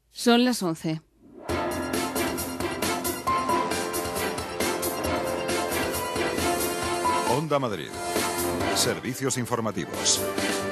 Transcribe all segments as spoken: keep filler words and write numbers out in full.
Son las once. Onda Madrid. Servicios informativos.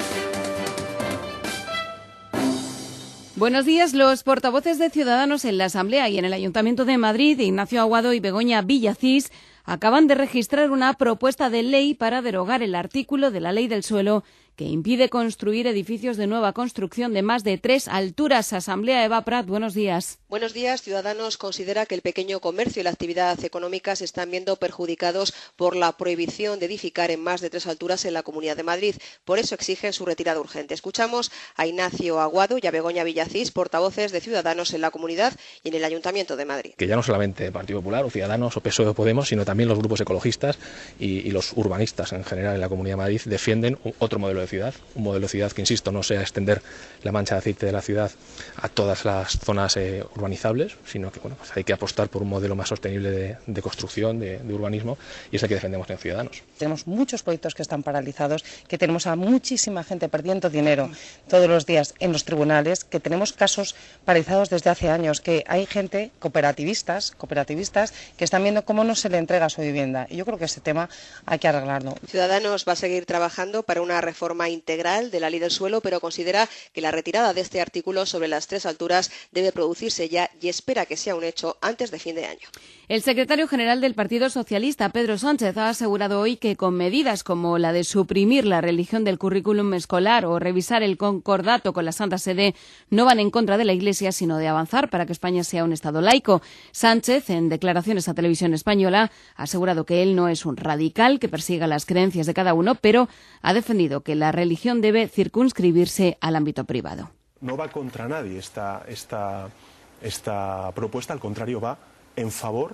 Buenos días. Los portavoces de Ciudadanos en la Asamblea y en el Ayuntamiento de Madrid, Ignacio Aguado y Begoña Villacís, acaban de registrar una propuesta de ley para derogar el artículo de la Ley del Suelo que impide construir edificios de nueva construcción de más de tres alturas. Asamblea, Eva Prat, buenos días. Buenos días. Ciudadanos considera que el pequeño comercio y la actividad económica se están viendo perjudicados por la prohibición de edificar en más de tres alturas en la Comunidad de Madrid. Por eso exigen su retirada urgente. Escuchamos a Ignacio Aguado y a Begoña Villacís, portavoces de Ciudadanos en la Comunidad y en el Ayuntamiento de Madrid. Que ya no solamente Partido Popular o Ciudadanos o P S O E o Podemos, sino también los grupos ecologistas y, y los urbanistas en general en la Comunidad de Madrid defienden otro modelo de ciudad, un modelo de ciudad que, insisto, no sea extender la mancha de aceite de la ciudad a todas las zonas eh, urbanizables, sino que bueno, pues hay que apostar por un modelo más sostenible de, de construcción, de, de urbanismo, y es el que defendemos en Ciudadanos. Tenemos muchos proyectos que están paralizados, que tenemos a muchísima gente perdiendo dinero todos los días en los tribunales, que tenemos casos paralizados desde hace años, que hay gente, cooperativistas, cooperativistas que están viendo cómo no se le entrega su vivienda. Y yo creo que ese tema hay que arreglarlo. Ciudadanos va a seguir trabajando para una reforma integral de la Ley del Suelo, pero considera que la retirada de este artículo sobre las tres alturas debe producirse ya y espera que sea un hecho antes de fin de año. El secretario general del Partido Socialista, Pedro Sánchez, ha asegurado hoy que con medidas como la de suprimir la religión del currículum escolar o revisar el concordato con la Santa Sede no van en contra de la Iglesia, sino de avanzar para que España sea un Estado laico. Sánchez, en declaraciones a Televisión Española, ha asegurado que él no es un radical que persiga las creencias de cada uno, pero ha defendido que la religión debe circunscribirse al ámbito privado. No va contra nadie esta, esta, esta propuesta, al contrario, va en favor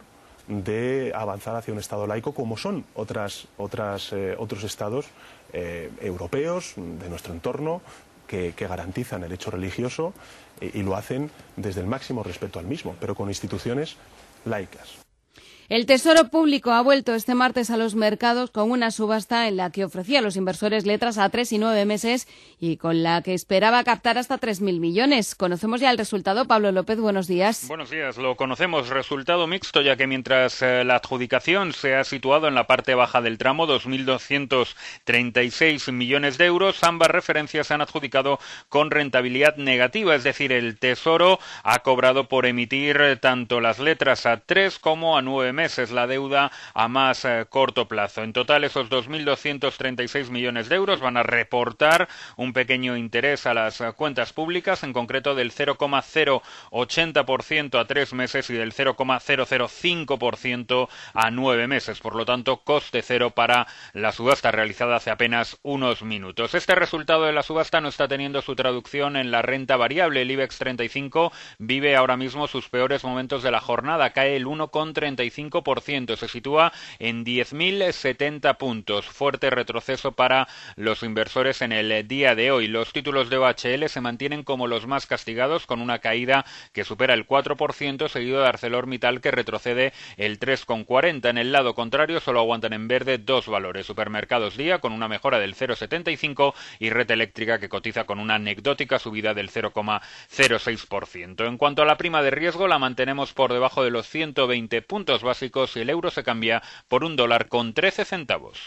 de avanzar hacia un Estado laico, como son otras, otras, eh, otros Estados eh, europeos de nuestro entorno que, que garantizan el hecho religioso eh, y lo hacen desde el máximo respeto al mismo, pero con instituciones laicas. El Tesoro Público ha vuelto este martes a los mercados con una subasta en la que ofrecía a los inversores letras a tres y nueve meses y con la que esperaba captar hasta tres mil millones. Conocemos ya el resultado. Pablo López, buenos días. Buenos días. Lo conocemos. Resultado mixto, ya que mientras eh, la adjudicación se ha situado en la parte baja del tramo, dos mil doscientos treinta y seis millones de euros, ambas referencias se han adjudicado con rentabilidad negativa. Es decir, el Tesoro ha cobrado por emitir eh, tanto las letras a tres como a nueve meses, la deuda a más eh, corto plazo. En total, esos dos mil doscientos treinta y seis millones de euros van a reportar un pequeño interés a las eh, cuentas públicas, en concreto del cero coma cero ochenta por ciento a tres meses y del cero coma cero cero cinco por ciento a nueve meses. Por lo tanto, coste cero para la subasta realizada hace apenas unos minutos. Este resultado de la subasta no está teniendo su traducción en la renta variable. El IBEX treinta y cinco vive ahora mismo sus peores momentos de la jornada. Cae el uno coma treinta y cinco por ciento, se sitúa en diez mil setenta puntos. Fuerte retroceso para los inversores en el día de hoy. Los títulos de O H L se mantienen como los más castigados, con una caída que supera el cuatro por ciento, seguido de ArcelorMittal, que retrocede el tres coma cuarenta por ciento. En el lado contrario, solo aguantan en verde dos valores: Supermercados Día, con una mejora del cero coma setenta y cinco por ciento, y Red Eléctrica, que cotiza con una anecdótica subida del cero coma cero seis por ciento. En cuanto a la prima de riesgo, la mantenemos por debajo de los ciento veinte puntos básicos y el euro se cambia por un dólar con trece centavos.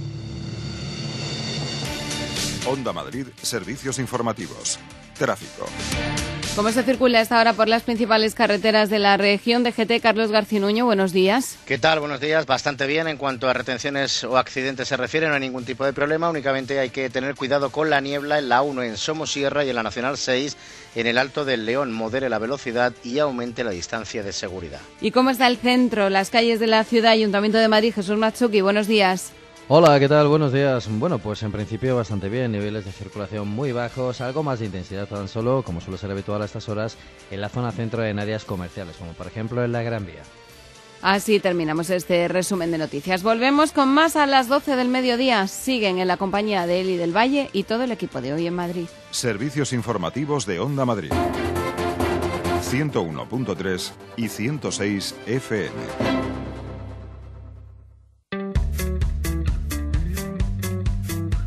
Onda Madrid, servicios informativos. Tráfico. ¿Cómo se circula a esta hora por las principales carreteras de la región de G T? Carlos Garcinuño, buenos días. ¿Qué tal? Buenos días. Bastante bien. En cuanto a retenciones o accidentes se refiere, no hay ningún tipo de problema. Únicamente hay que tener cuidado con la niebla en la A uno en Somosierra y en la Nacional seis en el Alto del León. Modere la velocidad y aumente la distancia de seguridad. ¿Y cómo está el centro, las calles de la ciudad? Ayuntamiento de Madrid, Jesús Matsuki, buenos días. Hola, ¿qué tal? Buenos días. Bueno, pues en principio bastante bien, niveles de circulación muy bajos, algo más de intensidad tan solo, como suele ser habitual a estas horas, en la zona centro en áreas comerciales, como por ejemplo en la Gran Vía. Así terminamos este resumen de noticias. Volvemos con más a las doce del mediodía. Siguen en la compañía de Eli del Valle y todo el equipo de Hoy en Madrid. Servicios informativos de Onda Madrid. ciento uno punto tres y ciento seis F M.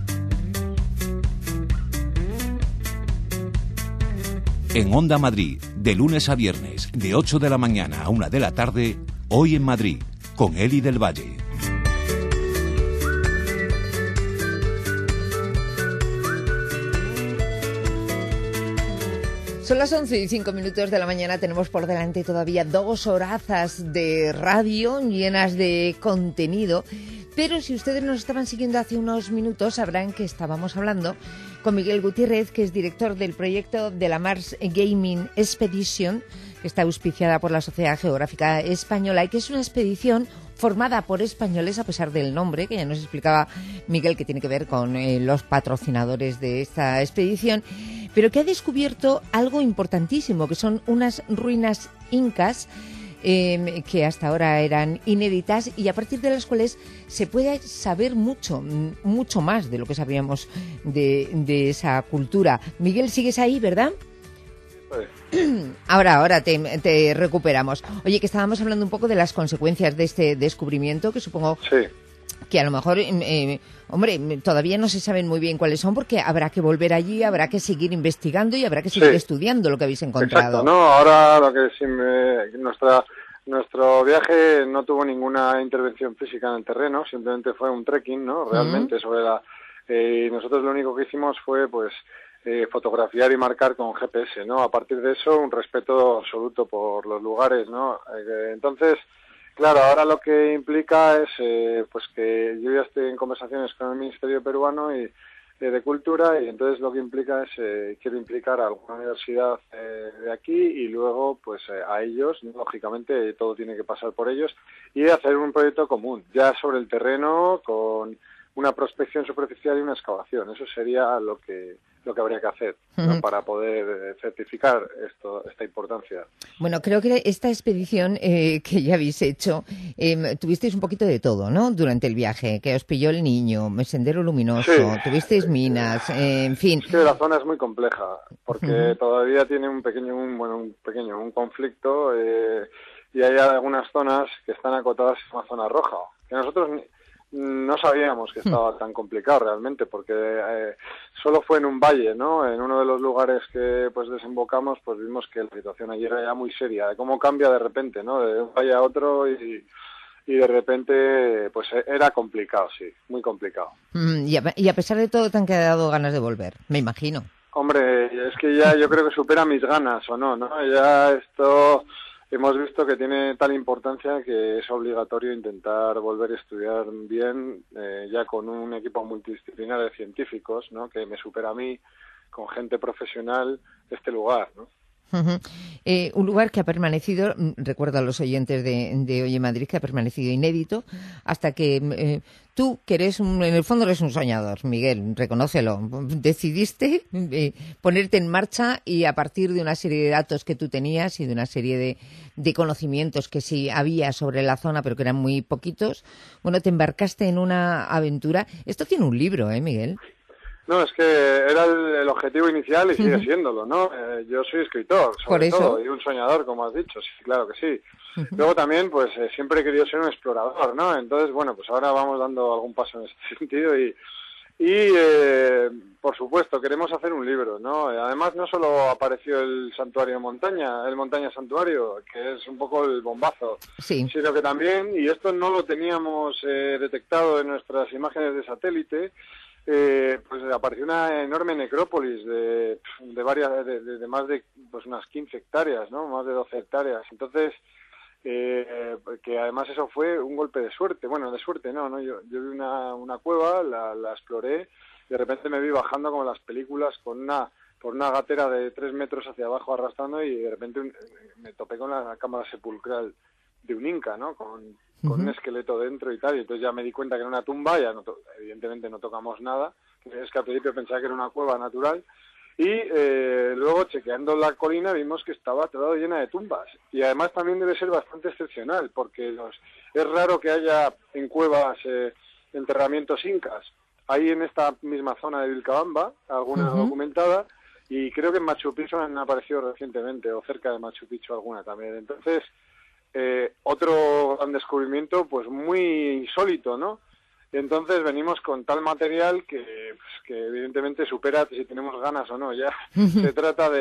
En Onda Madrid, De lunes a viernes, de ocho de la mañana a una de la tarde, Hoy en Madrid, con Eli del Valle. Son las once y cinco minutos de la mañana, tenemos por delante todavía dos horazas de radio llenas de contenido, pero si ustedes nos estaban siguiendo hace unos minutos sabrán que estábamos hablando con Miguel Gutiérrez, que es director del proyecto de la Mars Gaming Expedition, que está auspiciada por la Sociedad Geográfica Española y que es una expedición formada por españoles, a pesar del nombre, que ya nos explicaba Miguel, que tiene que ver con eh, los patrocinadores de esta expedición, pero que ha descubierto algo importantísimo, que son unas ruinas incas eh, que hasta ahora eran inéditas y a partir de las cuales se puede saber mucho, mucho más de lo que sabíamos de, de esa cultura. Miguel, ¿sigues ahí, verdad? Ahora, ahora te, te recuperamos. Oye, que estábamos hablando un poco de las consecuencias de este descubrimiento, que supongo sí. que a lo mejor, eh, hombre, todavía no se saben muy bien cuáles son, porque habrá que volver allí, habrá que seguir investigando y habrá que seguir sí. estudiando lo que habéis encontrado. Exacto, no, ahora lo que sí me, nuestra nuestro viaje no tuvo ninguna intervención física en el terreno, simplemente fue un trekking, ¿no? Realmente uh-huh. sobre la eh, nosotros lo único que hicimos fue, pues, Eh, fotografiar y marcar con G P S, ¿no? A partir de eso, un respeto absoluto por los lugares, ¿no? Eh, entonces, claro, ahora lo que implica es, eh, pues que yo ya estoy en conversaciones con el Ministerio peruano y eh, de Cultura, y entonces lo que implica es, eh, quiero implicar a alguna universidad eh, de aquí y luego, pues, eh, a ellos, lógicamente, todo tiene que pasar por ellos, y hacer un proyecto común, ya sobre el terreno, con una prospección superficial y una excavación. Eso sería lo que lo que habría que hacer, ¿no? Uh-huh. para poder certificar esto, esta importancia. Bueno, creo que esta expedición eh, que ya habéis hecho, eh, tuvisteis un poquito de todo, ¿no? Durante el viaje, que os pilló el niño, Sendero Luminoso, sí. tuvisteis minas, eh, en fin. Es que la zona es muy compleja, porque uh-huh. todavía tiene un pequeño, un, bueno, un pequeño, un conflicto, eh, y hay algunas zonas que están acotadas en una zona roja, que nosotros ni, no sabíamos que estaba tan complicado realmente, porque eh, solo fue en un valle, ¿no? En uno de los lugares que pues desembocamos, pues vimos que la situación allí era ya muy seria, de cómo cambia de repente, ¿no? De un valle a otro y, y de repente pues era complicado, sí, muy complicado. Mm, y, a, y a pesar de todo te han quedado ganas de volver, me imagino. Hombre, es que ya yo creo que supera mis ganas, ¿o no? ¿no? Ya esto... Hemos visto que tiene tal importancia que es obligatorio intentar volver a estudiar bien, eh, ya con un equipo multidisciplinar de científicos, ¿no? Que me supera a mí, con gente profesional, este lugar, ¿no? Uh-huh. Eh, un lugar que ha permanecido, recuerdo a los oyentes de, de Hoy en Madrid, que ha permanecido inédito hasta que eh, tú, que eres un, en el fondo eres un soñador, Miguel, reconócelo, decidiste eh, ponerte en marcha y a partir de una serie de datos que tú tenías y de una serie de, de conocimientos que sí había sobre la zona, pero que eran muy poquitos, bueno, te embarcaste en una aventura. Esto tiene un libro, ¿eh, Miguel? No, es que era el, el objetivo inicial y sigue uh-huh. siéndolo, ¿no? Eh, yo soy escritor, sobre todo, y un soñador, como has dicho, sí, claro que sí. Uh-huh. Luego también, pues, eh, siempre he querido ser un explorador, ¿no? Entonces, bueno, pues ahora vamos dando algún paso en ese sentido y, y eh, por supuesto, queremos hacer un libro, ¿no? Además, no solo apareció el Santuario Montaña, el Montaña Santuario, que es un poco el bombazo, sí. sino que también, y esto no lo teníamos eh, detectado en nuestras imágenes de satélite, Eh, pues apareció una enorme necrópolis de, de varias de, de, de más de pues unas quince hectáreas, ¿no? Más de doce hectáreas. Entonces, eh, que además eso fue un golpe de suerte. Bueno, de suerte no, ¿no? Yo, yo vi una, una cueva, la, la exploré, y de repente me vi bajando como en las películas con una por una gatera de tres metros hacia abajo arrastrando y de repente un, me topé con la cámara sepulcral de un inca, ¿no? Con con uh-huh. un esqueleto dentro y tal, y entonces ya me di cuenta que era una tumba, ya no to- evidentemente no tocamos nada, es que al principio pensaba que era una cueva natural, y eh, luego chequeando la colina vimos que estaba todo llena de tumbas, y además también debe ser bastante excepcional, porque los es raro que haya en cuevas eh, enterramientos incas. Hay en esta misma zona de Vilcabamba, alguna uh-huh. documentada, y creo que en Machu Picchu han aparecido recientemente, o cerca de Machu Picchu alguna también, entonces... Eh, otro gran descubrimiento, pues muy insólito, ¿no? Entonces venimos con tal material que, pues, que evidentemente supera si tenemos ganas o no. Ya se trata de,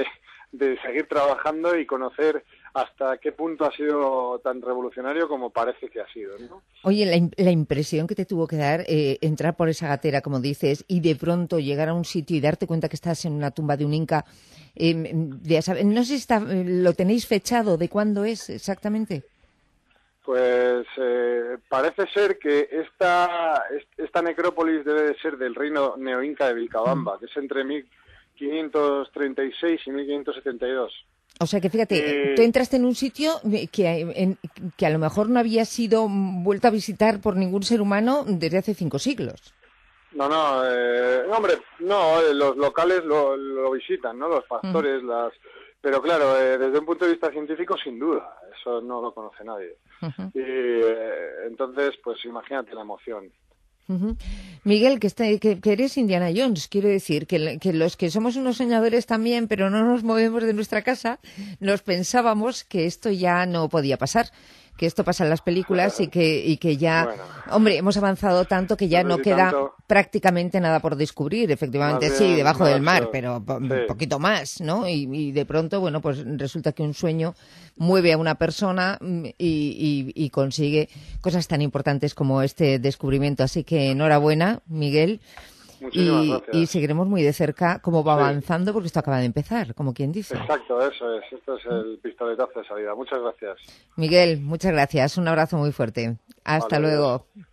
de seguir trabajando y conocer hasta qué punto ha sido tan revolucionario como parece que ha sido, ¿no? Oye, la, la impresión que te tuvo que dar eh, entrar por esa gatera, como dices, y de pronto llegar a un sitio y darte cuenta que estás en una tumba de un inca, eh, de, no sé si está, lo tenéis fechado, ¿de cuándo es exactamente? Pues eh, parece ser que esta, esta necrópolis debe de ser del reino neoinca de Vilcabamba, mm. que es entre mil quinientos treinta y seis y mil quinientos setenta y dos. O sea que fíjate, eh, tú entraste en un sitio que, en, que a lo mejor no había sido vuelto a visitar por ningún ser humano desde hace cinco siglos. No, no, eh, hombre, no, los locales lo, lo visitan, ¿no? Los pastores, uh-huh. las... Pero claro, eh, desde un punto de vista científico, sin duda, eso no lo conoce nadie. Uh-huh. Y eh, entonces, pues imagínate la emoción. Uh-huh. Miguel, que, está, que, que eres Indiana Jones, quiero decir que, que los que somos unos soñadores también, pero no nos movemos de nuestra casa, nos pensábamos que esto ya no podía pasar, que esto pasa en las películas y que, y que ya, bueno, hombre, hemos avanzado tanto que ya no queda tanto, prácticamente nada por descubrir, efectivamente sí, bien, debajo del mar, pero po- sí. un poquito más, ¿no? Y, y de pronto, bueno, pues resulta que un sueño mueve a una persona y, y, y consigue cosas tan importantes como este descubrimiento. Así que enhorabuena, Miguel. Y, y seguiremos muy de cerca cómo va avanzando, sí. porque esto acaba de empezar, como quien dice. Exacto, eso es. Esto es el pistoletazo de salida. Muchas gracias. Miguel, muchas gracias. Un abrazo muy fuerte. Hasta vale, luego. Adiós.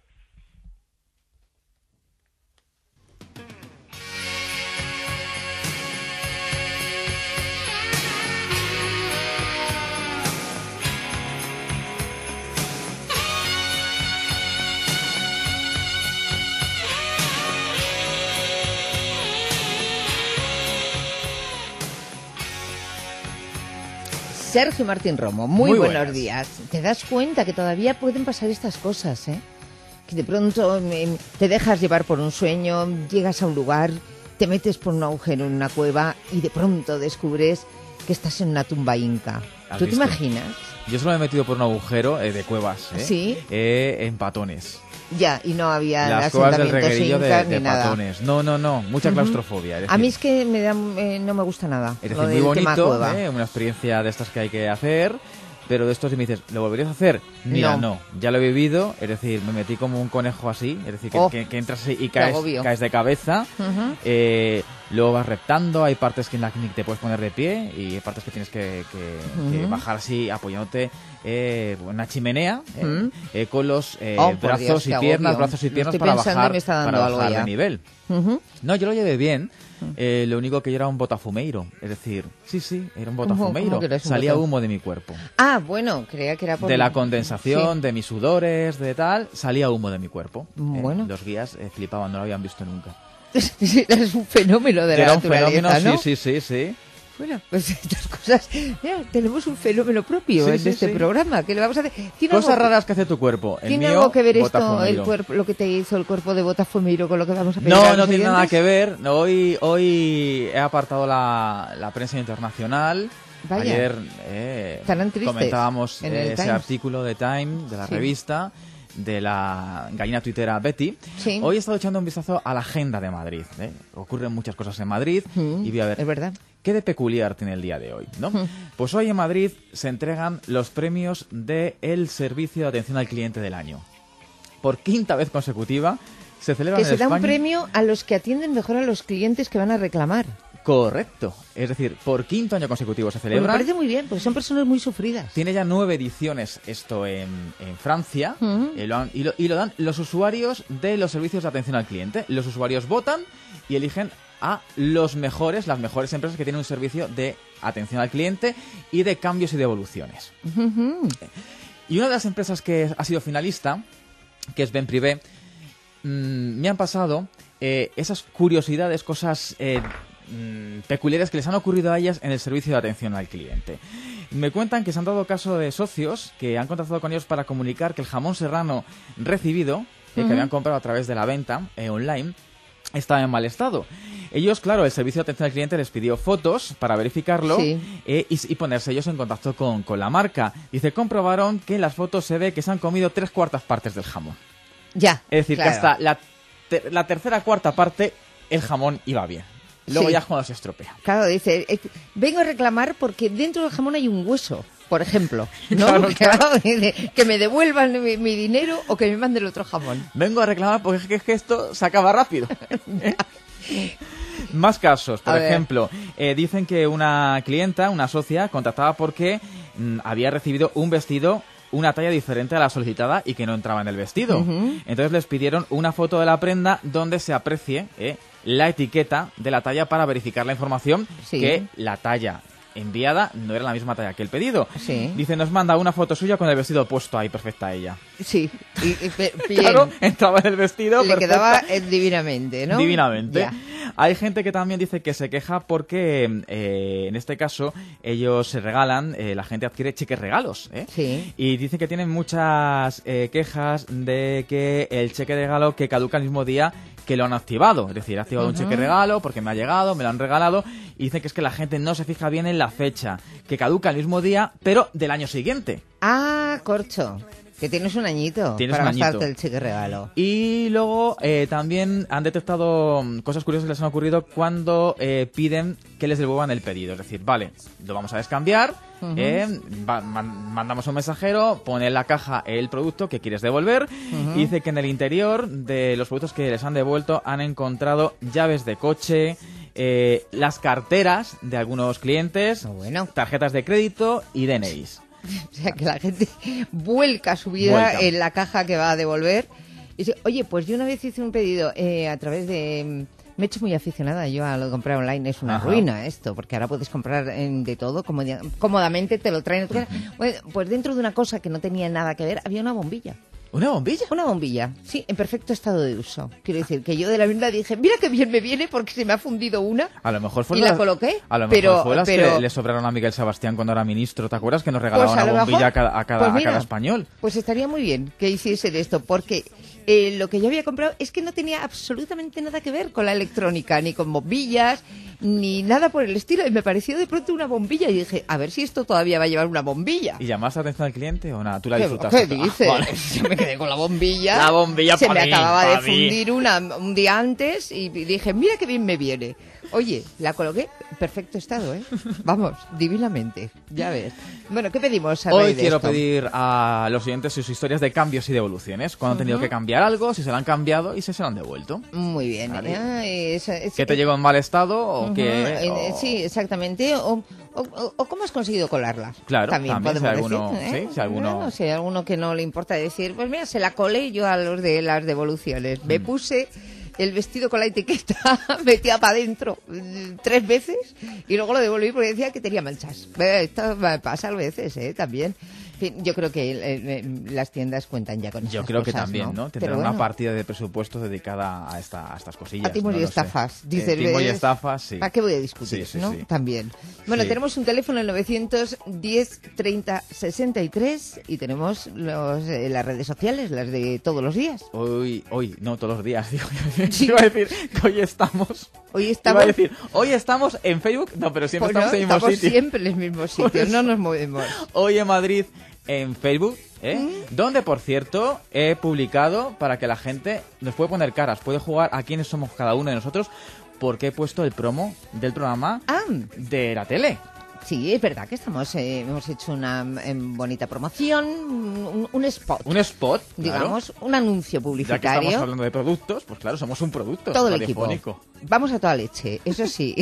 Sergio Martín Romo, muy, muy buenos buenas. días. Te das cuenta que todavía pueden pasar estas cosas, ¿eh? Que de pronto eh, te dejas llevar por un sueño, llegas a un lugar, te metes por un agujero en una cueva y de pronto descubres que estás en una tumba inca. ¿Tú visto? te imaginas? Yo solo me he metido por un agujero eh, de cuevas, ¿eh? ¿Sí? Eh, en Patones. Ya, y no había las cuevas del reguerillo de, de Patones. No, no, no, mucha uh-huh. claustrofobia. Es decir, a mí es que me da, eh, no me gusta nada. Es decir, muy bonito, eh, una experiencia de estas que hay que hacer, pero de estos si me dices, ¿lo volverías a hacer? Mira, no. no, ya lo he vivido, es decir, me metí como un conejo así, es decir, que, oh, que, que entras y caes, caes de cabeza, uh-huh. eh, luego vas reptando, hay partes que en la que te puedes poner de pie y hay partes que tienes que, que, uh-huh. que bajar así apoyándote eh, en una chimenea eh, uh-huh. eh, con los eh, oh, brazos Dios, y piernas, agobio. brazos y piernas para bajar, para bajar de nivel. Uh-huh. No, yo lo llevé bien. Eh, lo único que yo era un botafumeiro, es decir, sí, sí, era un botafumeiro, un salía humo de mi cuerpo. Ah, bueno, creía que era por... De la condensación, sí. de mis sudores, de tal, salía humo de mi cuerpo. Bueno. Eh, los guías eh, flipaban, no lo habían visto nunca. Eres un fenómeno de la era naturaleza, un fenómeno, ¿no? Sí, sí, sí, sí. Bueno, pues estas cosas... Mira, tenemos un fenómeno propio sí, en sí, este sí. programa. ¿Qué le vamos a hacer? Cosas algo, raras que hace tu cuerpo. El ¿Tiene mío, algo que ver esto, botafumeiro. el cuerpo, lo que te hizo el cuerpo de Botafumeiro con lo que vamos a pedir? No, a no tiene oyentes? nada que ver. Hoy, hoy he apartado la, la prensa internacional. Vaya. Ayer eh, comentábamos eh, ese artículo de Time, de la sí. revista, de la gallina tuitera Betty. Sí. Hoy he estado echando un vistazo a la agenda de Madrid. ¿eh? Ocurren muchas cosas en Madrid mm, y voy a ver es verdad. qué de peculiar tiene el día de hoy, ¿no? Mm. Pues hoy en Madrid se entregan los premios del Servicio de Atención al Cliente del año. Por quinta vez consecutiva se celebra en España. Que se da España... un premio a los que atienden mejor a los clientes que van a reclamar. Correcto. Es decir, por quinto año consecutivo se celebra. Pues me parece muy bien, porque son personas muy sufridas. Tiene ya nueve ediciones esto en, en Francia. Uh-huh. eh, lo han, y, lo, y lo dan los usuarios de los servicios de atención al cliente. Los usuarios votan y eligen a los mejores, las mejores empresas que tienen un servicio de atención al cliente y de cambios y devoluciones. Uh-huh. Y una de las empresas que ha sido finalista, que es Ben Privé, mmm, me han pasado eh, esas curiosidades, cosas... Eh, peculiares que les han ocurrido a ellas en el servicio de atención al cliente. Me cuentan que se han dado caso de socios que han contactado con ellos para comunicar que el jamón serrano recibido, eh, uh-huh. que habían comprado a través de la venta eh, online, estaba en mal estado. Ellos, claro, el servicio de atención al cliente les pidió fotos para verificarlo sí. eh, y, y ponerse ellos en contacto con, con la marca. Dice, comprobaron que en las fotos se ve que se han comido tres cuartas partes del jamón. Ya, Es decir, claro. que hasta la, ter- la tercera cuarta parte el jamón iba bien. Luego Sí. ya es cuando se estropea. Claro, dice, eh, vengo a reclamar porque dentro del jamón hay un hueso, por ejemplo, ¿no? Claro, Claro, dice, que me devuelvan mi, mi dinero o que me manden el otro jamón. Vengo a reclamar porque es que, es que esto se acaba rápido. Más casos, por A ver. ejemplo, eh, dicen que una clienta, una socia, contactaba porque mm, había recibido un vestido una talla diferente a la solicitada y que no entraba en el vestido. Ujú. Entonces les pidieron una foto de la prenda donde se aprecie eh, la etiqueta de la talla para verificar la información Sí. que la talla enviada no era la misma talla que el pedido. Sí. Dice, nos manda una foto suya con el vestido puesto ahí, perfecta ella. Sí, y, y, pe- bien. Claro, entraba en el vestido, Le perfecta. quedaba eh, divinamente, ¿no? Divinamente. Ya. Hay gente que también dice que se queja porque, eh, en este caso, ellos se regalan, eh, la gente adquiere cheques regalos, ¿eh? Sí. Y dicen que tienen muchas eh, quejas de que el cheque de regalo que caduca el mismo día que lo han activado. Es decir, he activado un Ujú. cheque regalo porque me ha llegado, me lo han regalado, y dicen que es que la gente no se fija bien en la fecha, que caduca el mismo día, pero del año siguiente. Ah, corcho, que tienes un añito Tienes para un añito. gastarte el cheque regalo. Y luego eh, también han detectado mm, cosas curiosas que les han ocurrido cuando eh, piden que les devuelvan el pedido. Es decir, vale, lo vamos a descambiar, Ujú. eh, va- man- mandamos un mensajero, pone en la caja el producto que quieres devolver, Ujú. y dice que en el interior de los productos que les han devuelto han encontrado llaves de coche, eh, las carteras de algunos clientes, tarjetas de crédito y D N Is. O sea, que la gente vuelca su vida Vuelca. en la caja que va a devolver. Y dice, oye, pues yo una vez hice un pedido eh, a través de... Me he hecho muy aficionada yo a lo de comprar online. Es una Ajá. ruina esto, porque ahora puedes comprar en- de todo, comodi- cómodamente te lo traen a tu casa. Bueno, pues dentro de una cosa que no tenía nada que ver, había una bombilla. ¿Una bombilla? Una bombilla, sí, en perfecto estado de uso. Quiero decir, que yo de la misma dije, mira qué bien me viene porque se me ha fundido una. A lo mejor fue Y la coloqué, A lo mejor pero- fue las pero- que le sobraron a Miguel Sebastián cuando era ministro. ¿Te acuerdas que nos regalaba Pues a una lo bombilla mejor- a cada, a cada, pues a mira, cada español? Pues estaría muy bien que hiciesen esto, porque eh, lo que yo había comprado es que no tenía absolutamente nada que ver con la electrónica, ni con bombillas, ni nada por el estilo. Y me pareció de pronto una bombilla y dije, a ver si esto todavía va a llevar una bombilla. ¿Y llamaste atención al cliente o nada? ¿Tú la ¿Qué, disfrutaste? ¿qué dices? Ah, vale. Yo me quedé con la bombilla. La bombilla Se pa' me mí, acababa de pa' mí. fundir una un día antes y dije, mira qué bien me viene. Oye, la coloqué en perfecto estado, ¿eh? Vamos, divinamente. Ya ves. Bueno, ¿qué pedimos a raíz Hoy de quiero esto? pedir a los oyentes sus historias de cambios y devoluciones. Cuando han tenido Ujú. que cambiar algo, si se lo han cambiado y si se lo han devuelto. Muy bien. Vale. Ah, es- es- ¿Que te llegó en mal estado o Ujú, que...? eh, o- Sí, exactamente. O, o- o- o cómo has conseguido colarla. Claro, también, también, si podemos alguno- decir. ¿eh? sí, si alguno- Bueno, si hay alguno que no le importa decir, pues mira, se la colé yo a los de las devoluciones. Me Mm. puse el vestido con la etiqueta metía para adentro mm, tres veces y luego lo devolví porque decía que tenía manchas. Eh, Esto me pasa a veces, ¿eh? También. En fin, yo creo que eh, eh, las tiendas cuentan ya con Yo estas creo que cosas, también, ¿no? Tendrán Pero una bueno, partida de presupuesto dedicada a, esta, a estas cosillas. a timos no y lo sé. estafas. Eh, Dices, timos y ¿ves? estafas, sí. ¿Para qué voy a discutir? Sí, sí, ¿no? sí. También. Bueno, Sí. tenemos un teléfono en novecientos diez treinta sesenta y tres y tenemos los, eh, las redes sociales, las de todos los días. Hoy, hoy, no todos los días, digo. Iba a decir que hoy estamos. Hoy Iba estamos. a decir, hoy estamos en Facebook, no, pero siempre Pues no, estamos en el mismo estamos sitio. siempre en los mismos Por sitios, eso. no nos movemos. Hoy en Madrid en Facebook, ¿eh? ¿Mm? Donde, por cierto, he publicado para que la gente nos puede poner caras, puede jugar a quiénes somos cada uno de nosotros, porque he puesto el promo del programa Ah. de la tele. Sí, es verdad que estamos, eh, hemos hecho una em, bonita promoción, un, un spot, Un spot, claro. digamos, un anuncio Ya que publicitario. estamos hablando de productos, pues claro, somos un producto Todo el equipo. radiofónico. Vamos a toda leche, eso sí.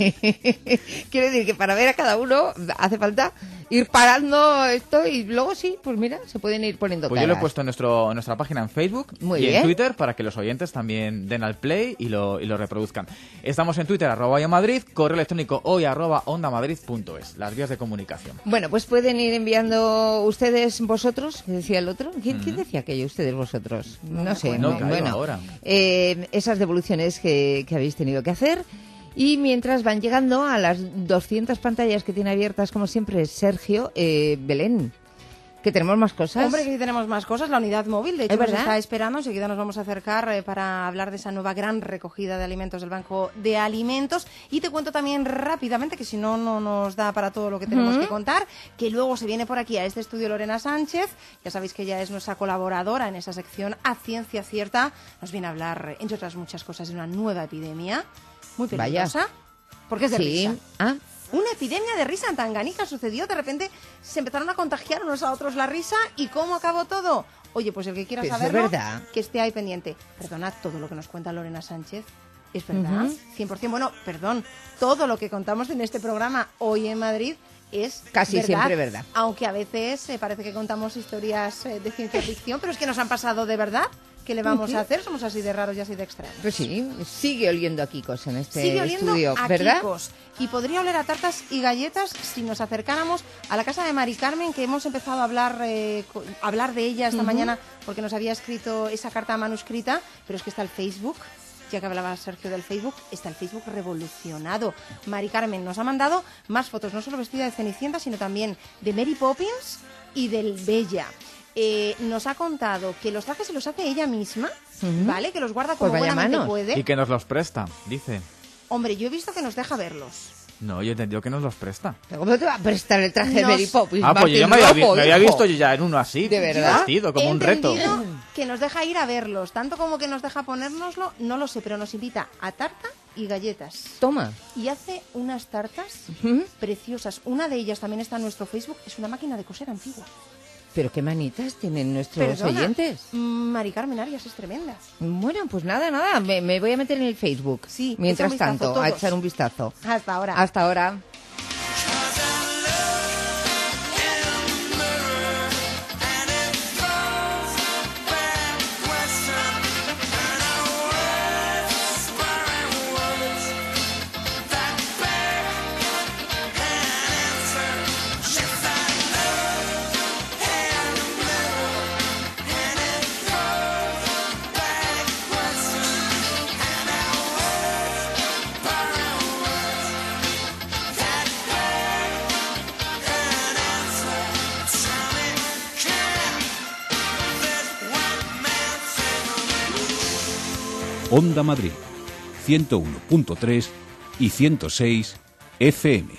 Quiero decir que para ver a cada uno hace falta ir parando esto y luego sí, pues mira, se pueden ir poniendo Pues yo lo he caras. puesto en, nuestro, en nuestra página en Facebook Muy y bien. en Twitter para que los oyentes también den al play y lo, y lo reproduzcan. Estamos en Twitter, arroba hoy en Madrid, correo electrónico hoy arroba ondamadrid punto es, las vías de comunicación. Bueno, pues pueden ir enviando ustedes vosotros, que decía el otro. ¿Quién, ¿quién decía aquello? Ustedes vosotros. No sé. No, me- caigo bueno, ahora. eh, esas devoluciones que, que habéis tenido que hacer. Y mientras van llegando a las doscientas pantallas que tiene abiertas, como siempre, Sergio, eh, Belén, que tenemos más cosas. Hombre, que sí tenemos más cosas. La unidad móvil, de hecho, ¿Es nos verdad? está esperando. Enseguida nos vamos a acercar eh, para hablar de esa nueva gran recogida de alimentos del Banco de Alimentos. Y te cuento también rápidamente, que si no, no nos da para todo lo que tenemos Ujú. que contar, que luego se viene por aquí a este estudio Lorena Sánchez. Ya sabéis que ella es nuestra colaboradora en esa sección A Ciencia Cierta. Nos viene a hablar, entre otras muchas cosas, de una nueva epidemia. muy peligrosa, Vaya. porque es de Sí. risa. Ah. Una epidemia de risa en Tanganica sucedió, de repente se empezaron a contagiar unos a otros la risa, ¿y cómo acabó todo? Oye, pues el que quiera Pero eso es saberlo, verdad. que esté ahí pendiente. Perdonad, todo lo que nos cuenta Lorena Sánchez es verdad, Ujú. cien por ciento. Bueno, perdón, todo lo que contamos en este programa hoy en Madrid es Casi verdad, siempre verdad. Aunque a veces eh, parece que contamos historias eh, de ciencia ficción, pero es que nos han pasado de verdad. ¿Qué le vamos Ujú. a hacer? Somos así de raros y así de extraños. Pues sí, sigue oliendo a Kikos en este Sigue oliendo estudio, a ¿verdad? Kikos. Y podría oler a tartas y galletas si nos acercáramos a la casa de Mari Carmen, que hemos empezado a hablar, eh, co- a hablar de ella esta Ujú. mañana porque nos había escrito esa carta manuscrita, pero es que está el Facebook. Ya que hablaba Sergio del Facebook, está el Facebook revolucionado. Mari Carmen nos ha mandado más fotos, no solo vestida de Cenicienta, sino también de Mary Poppins y del Bella. Eh, nos ha contado que los trajes se los hace ella misma, Ujú. ¿vale? Que los guarda Pues como vaya buenamente manos. puede. Y que nos los presta, dice. Hombre, yo he visto que nos deja verlos. No, yo he entendido que nos los presta. ¿Pero ¿Cómo te va a prestar el traje de Nos- Mary Poppins? Ah, pues yo ya me Martín había, vi- Rojo, me había hijo? visto yo ya en uno así. ¿De verdad? Vestido, como He un reto. entendido que nos deja ir a verlos, tanto como que nos deja ponérnoslo, no lo sé, pero nos invita a tarta y galletas. Toma. Y hace unas tartas Ujú. preciosas. Una de ellas también está en nuestro Facebook, es una máquina de coser antigua. Pero qué manitas tienen nuestros Perdona, oyentes. mm, Mari Carmen Arias es tremenda. Bueno, pues nada, nada, me, me voy a meter en el Facebook. Sí, Mientras echa un vistazo, tanto, a todos. echar un vistazo. Hasta ahora. Hasta ahora. Onda Madrid, ciento uno punto tres y ciento seis F M.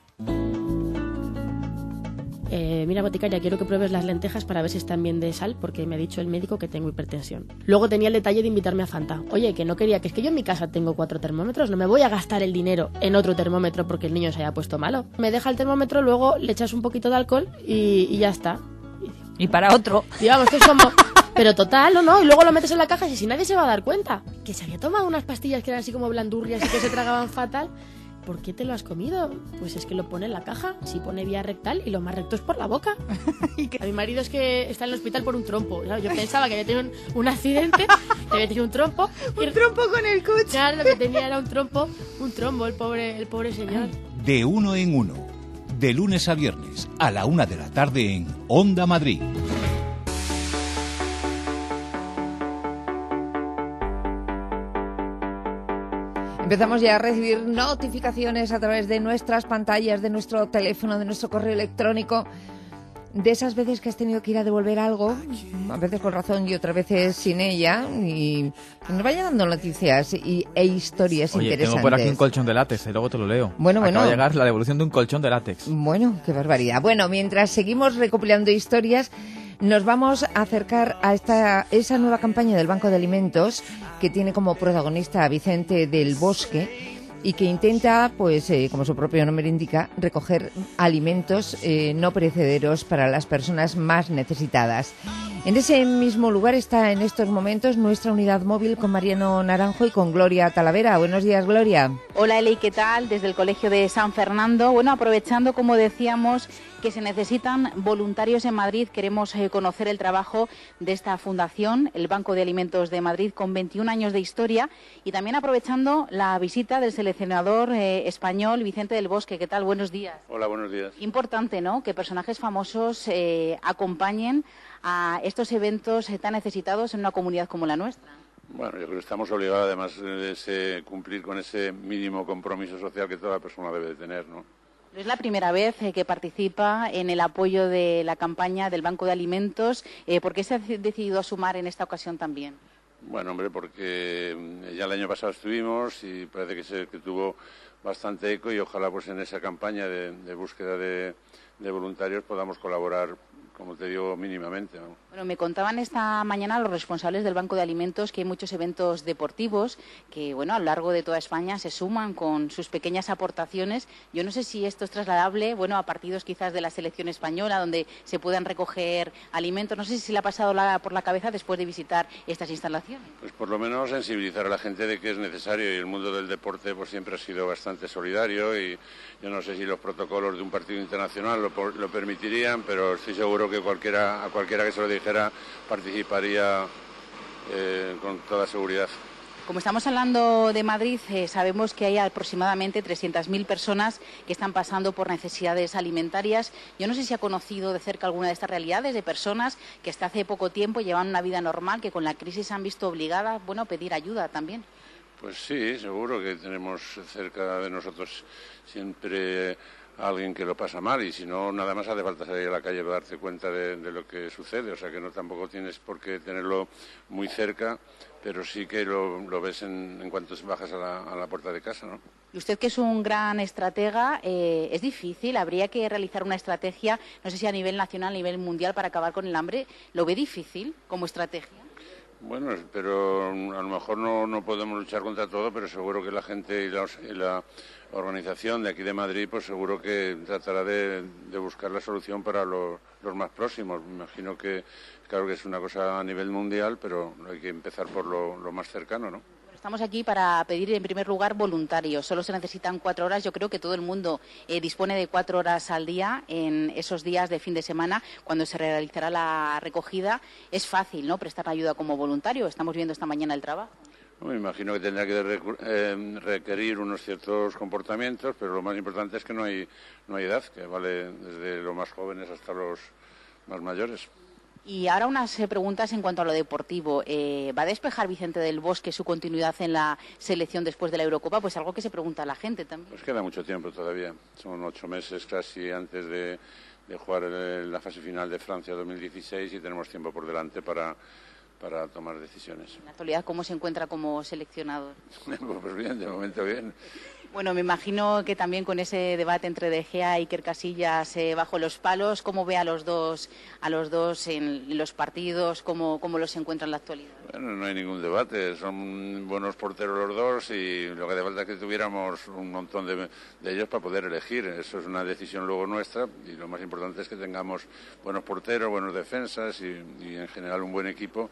Eh, mira, boticaria, quiero que pruebes las lentejas para ver si están bien de sal, porque me ha dicho el médico que tengo hipertensión. Luego tenía el detalle de invitarme a Fanta. Oye, que no quería, que es que yo en mi casa tengo cuatro termómetros, no me voy a gastar el dinero en otro termómetro porque el niño se haya puesto malo. Me deja el termómetro, luego le echas un poquito de alcohol y, y ya está. Y para otro. Y vamos, que es como... Pero total, no, no, y luego lo metes en la caja y si nadie se va a dar cuenta. Que se había tomado unas pastillas que eran así como blandurrias y que se tragaban fatal. ¿Por qué te lo has comido? Pues es que lo pone en la caja, si pone vía rectal y lo más recto es por la boca. A mi marido es que está en el hospital por un trompo. Claro, yo pensaba que había tenido un, un accidente, que había tenido un trompo. Y un trompo con el coche. Claro, lo que tenía era un trompo, un trombo, el pobre, el pobre señor. De uno en uno, de lunes a viernes, a la una de la tarde en Onda Madrid. Empezamos ya a recibir notificaciones a través de nuestras pantallas, de nuestro teléfono, de nuestro correo electrónico, de esas veces que has tenido que ir a devolver algo, a veces con razón y otras veces sin ella, y que nos vayan dando noticias y, e historias Oye, interesantes. tengo por aquí un colchón de látex, y luego te lo leo. Bueno, bueno. Acaba de llegar la devolución de un colchón de látex. Bueno, qué barbaridad. Bueno, mientras seguimos recopilando historias, nos vamos a acercar a esta esa nueva campaña del Banco de Alimentos que tiene como protagonista a Vicente del Bosque y que intenta, pues, eh, como su propio nombre indica, recoger alimentos eh, no perecederos para las personas más necesitadas. En ese mismo lugar está en estos momentos nuestra unidad móvil con Mariano Naranjo y con Gloria Talavera. Buenos días, Gloria. Hola, Eli, ¿qué tal? Desde el Colegio de San Fernando. Bueno, aprovechando, como decíamos, que se necesitan voluntarios en Madrid, queremos eh, conocer el trabajo de esta fundación, el Banco de Alimentos de Madrid, con veintiún años de historia, y también aprovechando la visita del seleccionador eh, español Vicente del Bosque. ¿Qué tal? Buenos días. Hola, buenos días. Importante, ¿no?, que personajes famosos eh, acompañen a estos eventos eh, tan necesitados en una comunidad como la nuestra. Bueno, yo creo que estamos obligados, además, de ese, cumplir con ese mínimo compromiso social que toda persona debe de tener, ¿no? Es la primera vez eh, que participa en el apoyo de la campaña del Banco de Alimentos. Eh, ¿Por qué se ha decidido sumar en esta ocasión también? Bueno, hombre, porque ya el año pasado estuvimos y parece que, se, que tuvo bastante eco y ojalá pues en esa campaña de, de búsqueda de, de voluntarios podamos colaborar como te digo, mínimamente, ¿no? Bueno, me contaban esta mañana los responsables del Banco de Alimentos que hay muchos eventos deportivos que, bueno, a lo largo de toda España se suman con sus pequeñas aportaciones. Yo no sé si esto es trasladable, bueno, a partidos quizás de la selección española donde se puedan recoger alimentos. No sé si se le ha pasado la, por la cabeza después de visitar estas instalaciones. Pues por lo menos sensibilizar a la gente de que es necesario, y el mundo del deporte pues siempre ha sido bastante solidario, y yo no sé si los protocolos de un partido internacional lo, lo permitirían, pero estoy seguro que cualquiera, a cualquiera que se lo dijera participaría eh, con toda seguridad. Como estamos hablando de Madrid, eh, sabemos que hay aproximadamente trescientas mil personas que están pasando por necesidades alimentarias. Yo no sé si ha conocido de cerca alguna de estas realidades de personas que hasta hace poco tiempo llevan una vida normal, que con la crisis se han visto obligadas, bueno, a pedir ayuda también. Pues sí, seguro que tenemos cerca de nosotros siempre a alguien que lo pasa mal, y si no, nada más hace falta salir a la calle para darte cuenta de, de lo que sucede. O sea que no tampoco tienes por qué tenerlo muy cerca, pero sí que lo, lo ves en, en cuanto bajas a la, a la puerta de casa, ¿no? Y usted, que es un gran estratega, eh, es difícil, habría que realizar una estrategia, no sé si a nivel nacional, a nivel mundial, para acabar con el hambre. ¿Lo ve difícil como estrategia? Bueno, pero a lo mejor no, no podemos luchar contra todo, pero seguro que la gente y la, y la organización de aquí de Madrid, pues seguro que tratará de, de buscar la solución para los, los más próximos. Me imagino que, claro que es una cosa a nivel mundial, pero hay que empezar por lo, lo más cercano, ¿no? Estamos aquí para pedir, en primer lugar, voluntarios. Solo se necesitan cuatro horas. Yo creo que todo el mundo eh, dispone de cuatro horas al día en esos días de fin de semana, cuando se realizará la recogida. Es fácil, ¿no?, prestar ayuda como voluntario. Estamos viendo esta mañana el trabajo. Me imagino que tendrá que eh, requerir unos ciertos comportamientos, pero lo más importante es que no hay, no hay edad, que vale desde los más jóvenes hasta los más mayores. Y ahora unas preguntas en cuanto a lo deportivo. Eh, ¿Va a despejar Vicente del Bosque su continuidad en la selección después de la Eurocopa? Pues algo que se pregunta a la gente también. Pues queda mucho tiempo todavía. Son ocho meses casi antes de, de jugar la fase final de Francia dos mil dieciséis, y tenemos tiempo por delante para, para tomar decisiones. En la actualidad, ¿cómo se encuentra como seleccionador? Pues bien, de momento bien. Bueno, me imagino que también con ese debate entre De Gea y Iker Casillas eh, bajo los palos, ¿cómo ve a los dos a los dos en los partidos? ¿Cómo, cómo los encuentra en la actualidad? Bueno, no hay ningún debate. Son buenos porteros los dos, y lo que hace falta es que tuviéramos un montón de, de ellos para poder elegir. Eso es una decisión luego nuestra, y lo más importante es que tengamos buenos porteros, buenos defensas y, y en general un buen equipo.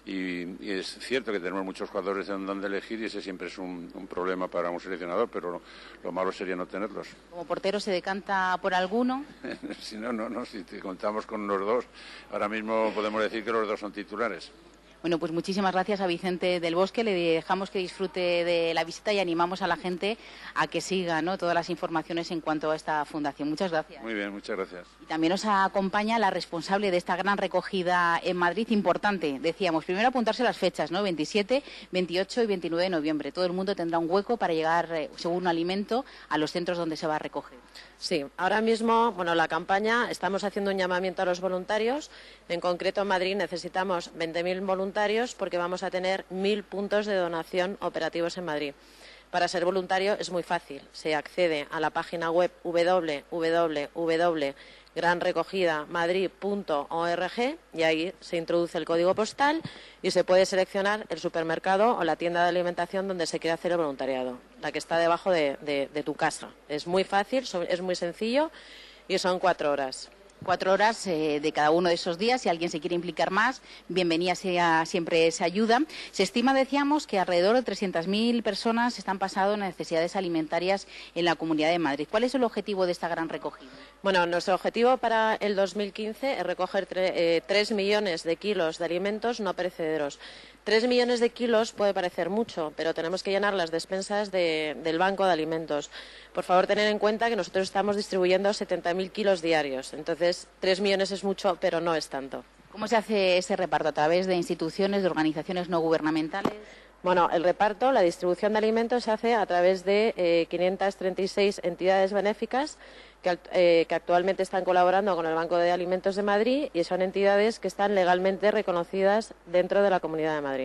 Y, y es cierto que tenemos muchos jugadores en donde elegir, y ese siempre es un, un problema para un seleccionador, pero lo, lo malo sería no tenerlos. ¿Como portero se decanta por alguno? Si no, no, no, si te contamos con los dos, ahora mismo podemos decir que los dos son titulares. Bueno, pues muchísimas gracias a Vicente del Bosque. Le dejamos que disfrute de la visita y animamos a la gente a que siga, ¿no?, todas las informaciones en cuanto a esta fundación. Muchas gracias. Muy bien, muchas gracias. Y también nos acompaña la responsable de esta gran recogida en Madrid, importante. Decíamos, primero apuntarse las fechas, ¿no?, veintisiete, veintiocho y veintinueve de noviembre. Todo el mundo tendrá un hueco para llegar, eh, según un alimento, a los centros donde se va a recoger. Sí, ahora mismo, bueno, la campaña, estamos haciendo un llamamiento a los voluntarios. En concreto, en Madrid necesitamos veinte mil voluntarios, porque vamos a tener mil puntos de donación operativos en Madrid. Para ser voluntario es muy fácil. Se accede a la página web doble u doble u doble u punto gran recogida madrid punto org, y ahí se introduce el código postal y se puede seleccionar el supermercado o la tienda de alimentación donde se quiere hacer el voluntariado, la que está debajo de, de, de tu casa. Es muy fácil, es muy sencillo, y son cuatro horas. Cuatro horas eh, de cada uno de esos días. Si alguien se quiere implicar más, bienvenida sea siempre esa ayuda. Se estima, decíamos, que alrededor de trescientas mil personas están pasando necesidades alimentarias en la Comunidad de Madrid. ¿Cuál es el objetivo de esta gran recogida? Bueno, nuestro objetivo para el dos mil quince es recoger tre- eh, tres millones de kilos de alimentos no perecederos. Tres millones de kilos puede parecer mucho, pero tenemos que llenar las despensas de, del banco de alimentos. Por favor, tener en cuenta que nosotros estamos distribuyendo setenta mil kilos diarios. Entonces, tres millones es mucho, pero no es tanto. ¿Cómo se hace ese reparto? ¿A través de instituciones, de organizaciones no gubernamentales? Bueno, el reparto, la distribución de alimentos se hace a través de eh, quinientas treinta y seis entidades benéficas que, eh, que actualmente están colaborando con el Banco de Alimentos de Madrid, y son entidades que están legalmente reconocidas dentro de la Comunidad de Madrid.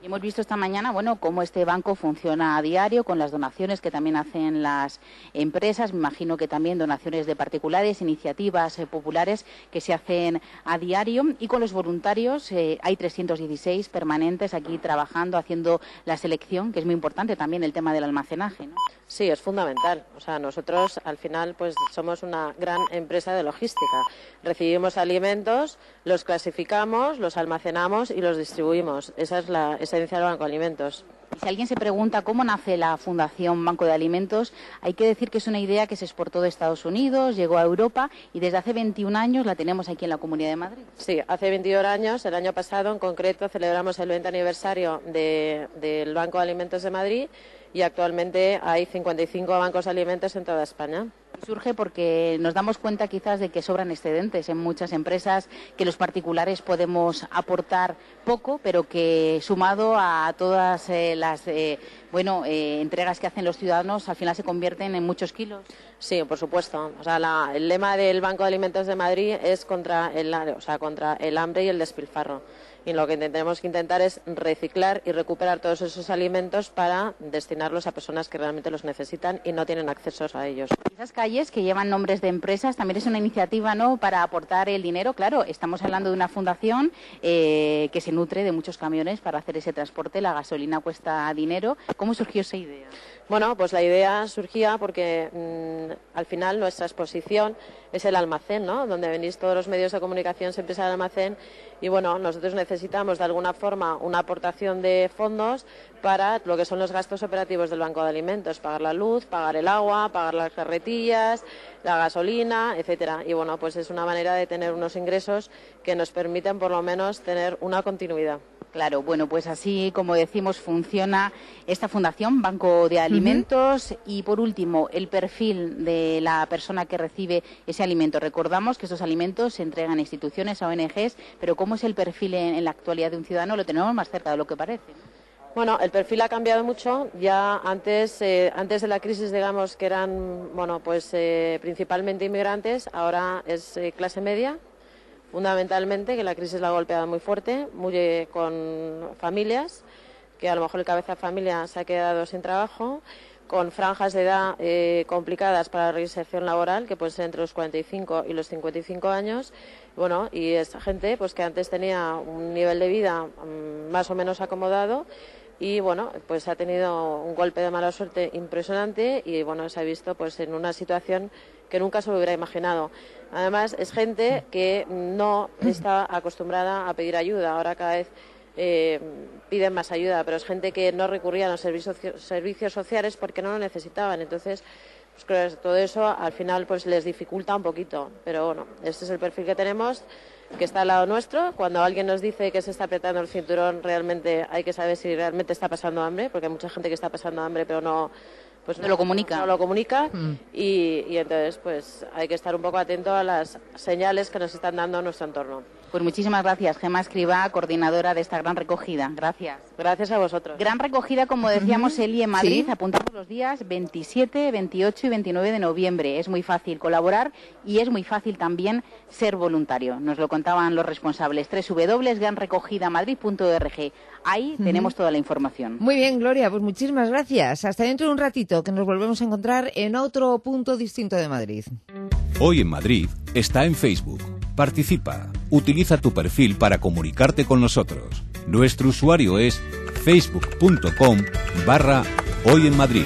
Hemos visto esta mañana, bueno, cómo este banco funciona a diario con las donaciones que también hacen las empresas. Me imagino que también donaciones de particulares, iniciativas eh, populares que se hacen a diario. Y con los voluntarios eh, hay trescientos dieciséis permanentes aquí trabajando, haciendo la selección, que es muy importante también el tema del almacenaje, ¿no? Sí, es fundamental. O sea, nosotros al final pues somos una gran empresa de logística. Recibimos alimentos, los clasificamos, los almacenamos y los distribuimos. Esa es la esencia del Banco de Alimentos. Y si alguien se pregunta cómo nace la Fundación Banco de Alimentos, hay que decir que es una idea que se exportó de Estados Unidos, llegó a Europa y desde hace veintiún años la tenemos aquí en la Comunidad de Madrid. Sí, hace veintiún años, el año pasado en concreto, celebramos el veinte aniversario de, del Banco de Alimentos de Madrid y actualmente hay cincuenta y cinco bancos de alimentos en toda España. Surge porque nos damos cuenta quizás de que sobran excedentes en muchas empresas, que los particulares podemos aportar poco, pero que sumado a todas eh, las eh, bueno eh, entregas que hacen los ciudadanos, al final se convierten en muchos kilos. Sí, por supuesto. O sea, la, el lema del Banco de Alimentos de Madrid es contra el, o sea, contra el hambre y el despilfarro. Y lo que tenemos que intentar es reciclar y recuperar todos esos alimentos para destinarlos a personas que realmente los necesitan y no tienen acceso a ellos. Esas calles que llevan nombres de empresas también es una iniciativa, ¿no?, para aportar el dinero. Claro, estamos hablando de una fundación eh, que se nutre de muchos camiones para hacer ese transporte. La gasolina cuesta dinero. ¿Cómo surgió esa idea? Bueno, pues la idea surgía porque mmm, al final nuestra exposición es el almacén, ¿no?, donde venís todos los medios de comunicación, siempre es el almacén. Y bueno, nosotros necesitamos de alguna forma una aportación de fondos para lo que son los gastos operativos del Banco de Alimentos, pagar la luz, pagar el agua, pagar las carretillas, la gasolina, etcétera. Y bueno, pues es una manera de tener unos ingresos que nos permiten por lo menos tener una continuidad. Claro, bueno, pues así como decimos funciona esta fundación, Banco de Alimentos. Uh-huh. Y por último, el perfil de la persona que recibe ese alimento. Recordamos que esos alimentos se entregan a instituciones, a O N Ges, pero ¿cómo es el perfil en, en la actualidad de un ciudadano? Lo tenemos más cerca de lo que parece. Bueno, el perfil ha cambiado mucho. Ya antes, eh, antes de la crisis, digamos que eran, bueno, pues eh, principalmente inmigrantes. Ahora es eh, clase media. Fundamentalmente, que la crisis la ha golpeado muy fuerte, muy eh, con familias, que a lo mejor el cabeza de familia se ha quedado sin trabajo, con franjas de edad eh, complicadas para la reinserción laboral, que pueden ser entre los cuarenta y cinco y los cincuenta y cinco años. Bueno, y esta gente pues que antes tenía un nivel de vida um, más o menos acomodado y bueno, pues ha tenido un golpe de mala suerte impresionante y bueno, se ha visto pues en una situación que nunca se lo hubiera imaginado. Además, es gente que no está acostumbrada a pedir ayuda. Ahora cada vez eh, piden más ayuda, pero es gente que no recurría a los servicios, servicios sociales porque no lo necesitaban. Entonces, pues creo que todo eso al final pues les dificulta un poquito. Pero bueno, este es el perfil que tenemos, que está al lado nuestro. Cuando alguien nos dice que se está apretando el cinturón, realmente hay que saber si realmente está pasando hambre, porque hay mucha gente que está pasando hambre, pero no... pues no, no lo comunica, no lo comunica mm. y, y entonces pues hay que estar un poco atento a las señales que nos están dando nuestro entorno. Pues muchísimas gracias, Gemma Escribá, coordinadora de esta gran recogida. Gracias. Gracias a vosotros. Gran recogida, como decíamos, Eli, en Madrid. ¿Sí? Apuntamos los días veintisiete, veintiocho y veintinueve de noviembre. Es muy fácil colaborar y es muy fácil también ser voluntario. Nos lo contaban los responsables. doble u doble u doble u punto gran recogida madrid punto org. Ahí uh-huh. tenemos toda la información. Muy bien, Gloria, pues muchísimas gracias. Hasta dentro de un ratito, que nos volvemos a encontrar en otro punto distinto de Madrid. Hoy en Madrid está en Facebook. Participa. Utiliza tu perfil para comunicarte con nosotros. Nuestro usuario es facebook punto com barra Hoy en Madrid.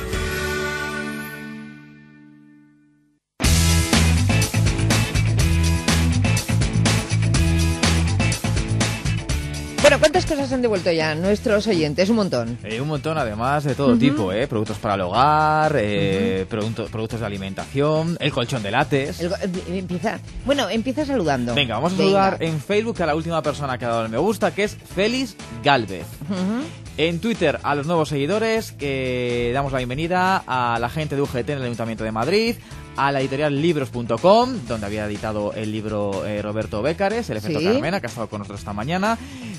Bueno, ¿cuántas cosas han devuelto ya nuestros oyentes? Un montón. Eh, un montón, además, de todo uh-huh. tipo, ¿eh? Productos para el hogar, eh, uh-huh. producto, productos de alimentación, el colchón de látex. El, empieza, bueno, empieza saludando. Venga, vamos a Venga. saludar en Facebook a la última persona que ha dado el me gusta, que es Félix Gálvez. Uh-huh. En Twitter, a los nuevos seguidores, que damos la bienvenida a la gente de U G T en el Ayuntamiento de Madrid, a la editorial libros punto com, donde había editado el libro eh, Roberto Bécares, El efecto sí. Carmena, que ha estado con nosotros esta mañana.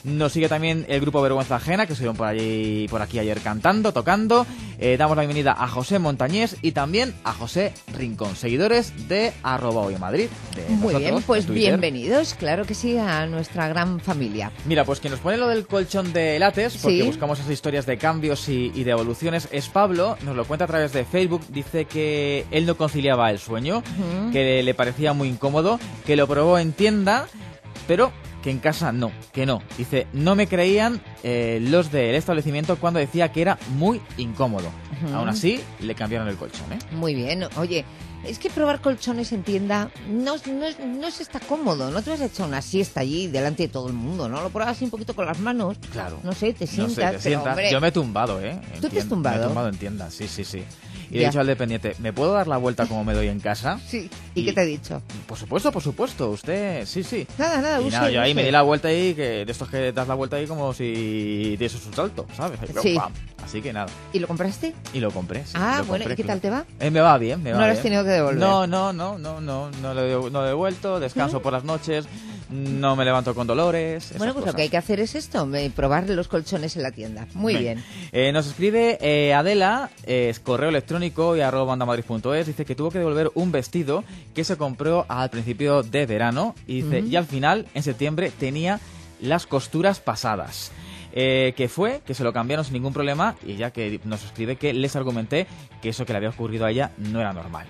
Nos sigue también el grupo Vergüenza Ajena, que estuvieron por allí, por aquí ayer cantando, tocando. Eh, damos la bienvenida a José Montañés y también a José Rincón, seguidores de arroba hoy en Madrid. Muy bien, pues bienvenidos, claro que sí, a nuestra gran familia. Mira, pues quien nos pone lo del colchón de látex, porque ¿Sí? buscamos esas historias de cambios y, y de evoluciones, es Pablo, nos lo cuenta a través de Facebook, dice que él no conciliaba el sueño, uh-huh. que le parecía muy incómodo, que lo probó en tienda, pero que en casa no, que no. Dice, no me creían eh, los del establecimiento cuando decía que era muy incómodo. Uh-huh. Aún así, le cambiaron el colchón, ¿eh? Muy bien. Oye, es que probar colchones en tienda no, no, no se está cómodo. No te vas a echar una siesta allí delante de todo el mundo, ¿no? Lo pruebas así un poquito con las manos. Claro. No sé, te sientas. No sé, te sientas. Pero, hombre, yo me he tumbado, ¿eh? ¿Tú te tienda, has tumbado? Me he tumbado en tienda, sí, sí, sí. Y ya. le he dicho al dependiente, ¿me puedo dar la vuelta como me doy en casa? Sí. ¿Y, ¿Y qué te ha dicho? Por supuesto, por supuesto. Usted, sí, sí. Nada, nada, y use, nada, yo ahí use. me di la vuelta ahí, que de estos que das la vuelta ahí como si dieses un salto, ¿sabes? Sí. Así que nada. ¿Y lo compraste? Y lo compré, sí. Ah, lo bueno, compré, ¿y qué tal te va? Eh, me va bien, me va ¿No bien. lo has tenido que devolver? No, no, no, no, no, no lo he, no lo he devuelto, descanso ¿Mm? por las noches, no me levanto con dolores. Bueno, pues cosas. Lo que hay que hacer es esto, probar los colchones en la tienda. Muy bien. bien. Eh, nos escribe eh, Adela, eh, es correo electrónico y arroba ondamadrid punto es, dice que tuvo que devolver un vestido que se compró al principio de verano y dice, uh-huh. y al final, en septiembre, tenía las costuras pasadas. Eh, que fue, que se lo cambiaron sin ningún problema y ya que nos escribe que les argumenté que eso que le había ocurrido a ella no era normal.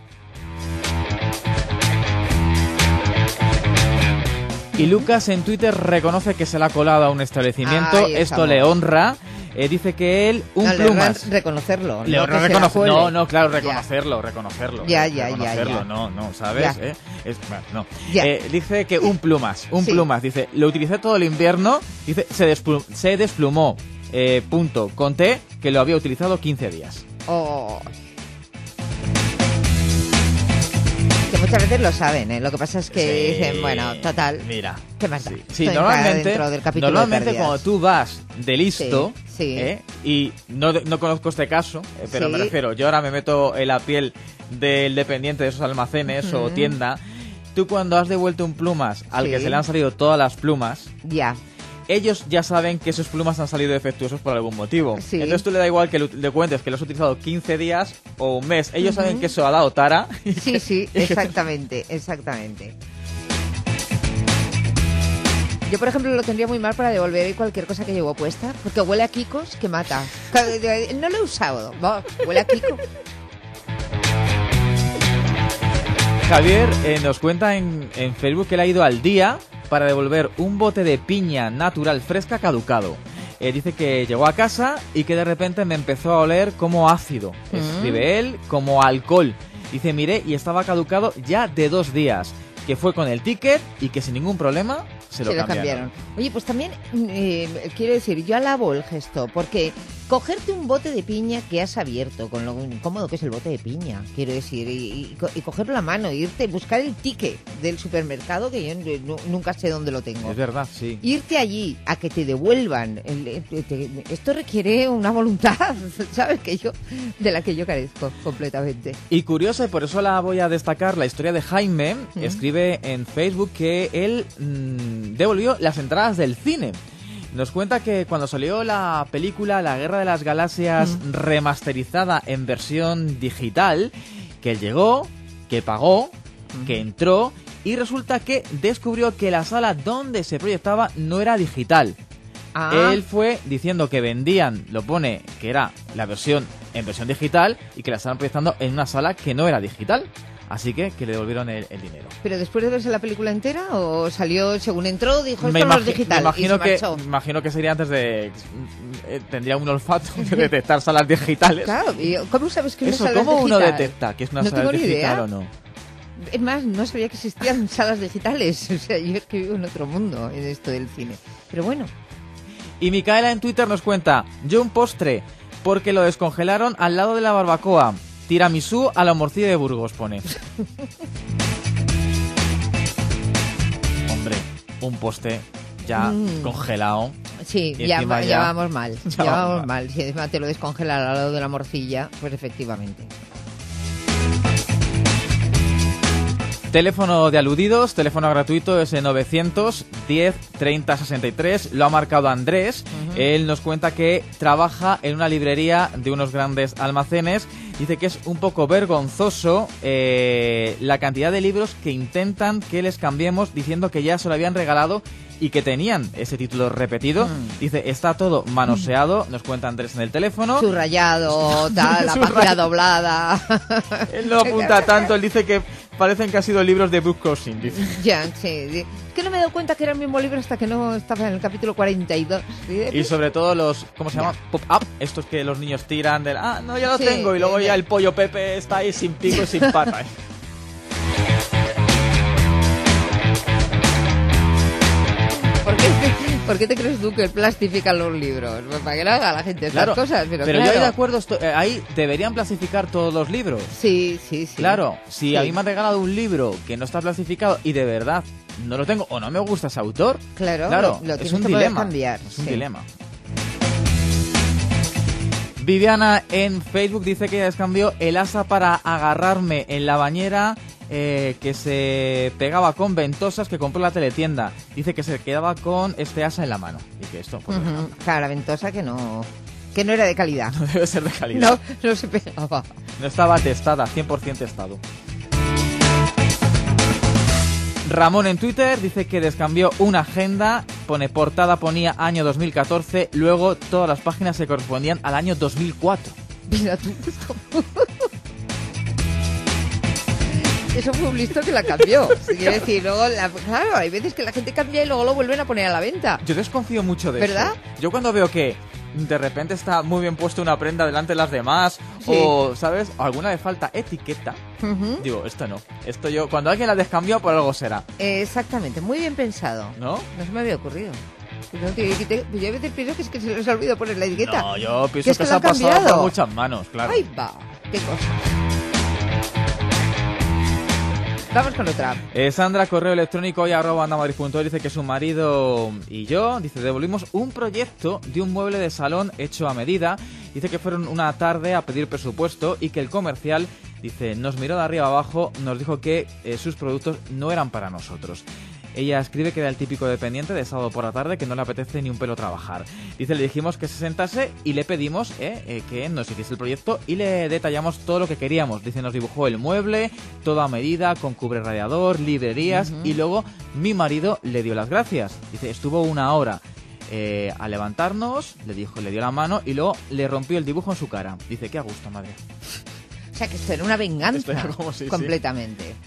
Y Lucas en Twitter reconoce que se le ha colado a un establecimiento, Ay, esto le honra. Eh, dice que él, un no, plumas. Le reconocerlo. Le no, reconoce, no, no, claro, reconocerlo, ya. reconocerlo. Ya, ya, reconocerlo, ya, ya. no, no, ¿sabes? Ya. Eh, es, bueno, no. Ya. Eh, dice que un plumas, un sí. plumas, dice, lo utilicé todo el invierno, dice, se, desplum, se desplumó, eh, punto, conté que lo había utilizado quince días. Oh. Que muchas veces lo saben, ¿eh? Lo que pasa es que sí. dicen, bueno, total, mira, ¿qué más da? Sí, sí normalmente, normalmente de cuando tú vas de listo, sí, sí. ¿eh? y no, no conozco este caso, eh, pero sí. me refiero, yo ahora me meto en la piel del dependiente de esos almacenes uh-huh. o tienda, tú cuando has devuelto un plumas al sí. que se le han salido todas las plumas, ya. ellos ya saben que esos plumas han salido defectuosos por algún motivo. Sí. Entonces tú le da igual que le cuentes que los has utilizado quince días o un mes. Ellos uh-huh. saben que eso ha dado tara. Sí, sí, exactamente, exactamente. Yo, por ejemplo, lo tendría muy mal para devolver cualquier cosa que llevo puesta, porque huele a Kikos que mata. No lo he usado, no, huele a Kiko. Javier eh, nos cuenta en, en Facebook que él ha ido al día para devolver un bote de piña natural fresca caducado. Eh, dice que llegó a casa y que de repente me empezó a oler como ácido. Mm. Escribe él, como alcohol. Dice, miré y estaba caducado ya de dos días. Que fue con el ticket y que sin ningún problema se lo, se lo cambiaron. cambiaron. Oye, pues también eh, quiero decir, yo alabo el gesto, porque cogerte un bote de piña que has abierto, con lo incómodo que es el bote de piña, quiero decir, y, y, y cogerlo a la mano, irte, buscar el ticket del supermercado, que yo no, nunca sé dónde lo tengo. Es verdad, sí. Irte allí a que te devuelvan, el, te, te, esto requiere una voluntad, ¿sabes? Que yo, de la que yo carezco completamente. Y curioso, y por eso la voy a destacar, la historia de Jaime, ¿Mm? escribe en Facebook que él mmm, devolvió las entradas del cine. Nos cuenta que cuando salió la película La Guerra de las Galaxias mm. remasterizada en versión digital, que él llegó, que pagó, mm. que entró y resulta que descubrió que la sala donde se proyectaba no era digital. Ah. Él fue diciendo que vendían, lo pone que era la versión en versión digital y que la estaban proyectando en una sala que no era digital. Así que, que le devolvieron el, el dinero. ¿Pero después de verse la película entera o salió según entró, dijo esto me no es digital me imagino y se que, marchó? Me imagino que sería antes de... Eh, tendría un olfato de detectar salas digitales. Claro, ¿y cómo sabes que Eso, una sala ¿cómo digital? uno detecta que es una no sala digital idea. o no? Es más, no sabía que existían salas digitales. O sea, yo es que vivo en otro mundo en esto del cine. Pero bueno. Y Micaela en Twitter nos cuenta, yo un postre, porque lo descongelaron al lado de la barbacoa. Tiramisú a la morcilla de Burgos, pone. Hombre, un poste ya mm. congelado. Sí, ya, ya, ya vamos mal. Ya, ya vamos mal. mal. Si encima te lo descongelan al lado de la morcilla, pues efectivamente. Teléfono de aludidos, teléfono gratuito es novecientos diez treinta sesenta y tres. Lo ha marcado Andrés. Uh-huh. Él nos cuenta que trabaja en una librería de unos grandes almacenes. Dice que es un poco vergonzoso eh, la cantidad de libros que intentan que les cambiemos, diciendo que ya se lo habían regalado y que tenían ese título repetido. Mm. Dice, está todo manoseado, nos cuenta Andrés en el teléfono. Subrayado, tal, la página doblada. Él no apunta tanto, él dice que parecen que han sido libros de Brooke Crossing, dice. Ya, sí, sí. Es que no me he dado cuenta que era el mismo libro hasta que no estaba en el capítulo cuarenta y dos. ¿Sí? Y sobre todo los, ¿cómo se llama? Pop-up, estos que los niños tiran del, ah, no, ya lo sí, tengo, y luego sí, ya el pollo Pepe está ahí sin pico y sin pata. ¿Por qué, ¿Por qué te crees tú que plastifican los libros? Pues para que no haga la gente estas claro, cosas. Pero, pero claro. yo de acuerdo, estoy, eh, ahí deberían plastificar todos los libros. Sí, sí, sí. Claro, si sí. a mí me han regalado un libro que no está plastificado y de verdad no lo tengo o no me gusta ese autor, claro, claro lo, lo es un que dilema. Cambiar. Es un sí. dilema. Viviana en Facebook dice que ella cambió el asa para agarrarme en la bañera eh, que se pegaba con ventosas que compró en la teletienda. Dice que se quedaba con este asa en la mano. Y que esto, pues, uh-huh. Claro, la ventosa que no, que no era de calidad. No debe ser de calidad. No, no se pegaba. No estaba testada, cien por ciento testado. Ramón en Twitter dice que descambió una agenda, pone portada, ponía año dos mil catorce, luego todas las páginas se correspondían al año dos mil cuatro. Mira tú. Eso fue un listo que la cambió. Quiero decir, luego, la, claro, hay veces que la gente cambia y luego lo vuelven a poner a la venta. Yo desconfío mucho de ¿verdad? eso. Yo cuando veo que de repente está muy bien puesta una prenda delante de las demás, sí. o, ¿sabes? O alguna le falta etiqueta, uh-huh. digo, esto no. Esto yo, cuando alguien la descambió, por algo será. Eh, exactamente, muy bien pensado. ¿No? No se me había ocurrido. No, tío, yo a veces pienso que es que se les ha olvidado poner la etiqueta. No, yo pienso que, es que, que se ha pasado cambiado. por muchas manos, claro. Ahí va, qué cosa. Vamos con otra. Eh, Sandra, correo electrónico y arroba andamadrid punto es, dice que su marido y yo, dice, devolvimos un proyecto de un mueble de salón hecho a medida. Dice que fueron una tarde a pedir presupuesto y que el comercial, dice, nos miró de arriba abajo, nos dijo que eh, sus productos no eran para nosotros. Ella escribe que era el típico dependiente de sábado por la tarde que no le apetece ni un pelo trabajar. Dice, le dijimos que se sentase y le pedimos eh, eh, que nos hiciese el proyecto y le detallamos todo lo que queríamos. Dice, nos dibujó el mueble, todo a medida, con cubre radiador, librerías, uh-huh. y luego mi marido le dio las gracias. Dice, estuvo una hora eh, a levantarnos, le dijo, le dio la mano y luego le rompió el dibujo en su cara. Dice, qué a gusto, madre. O sea, que esto era una venganza era como, sí, completamente. Sí.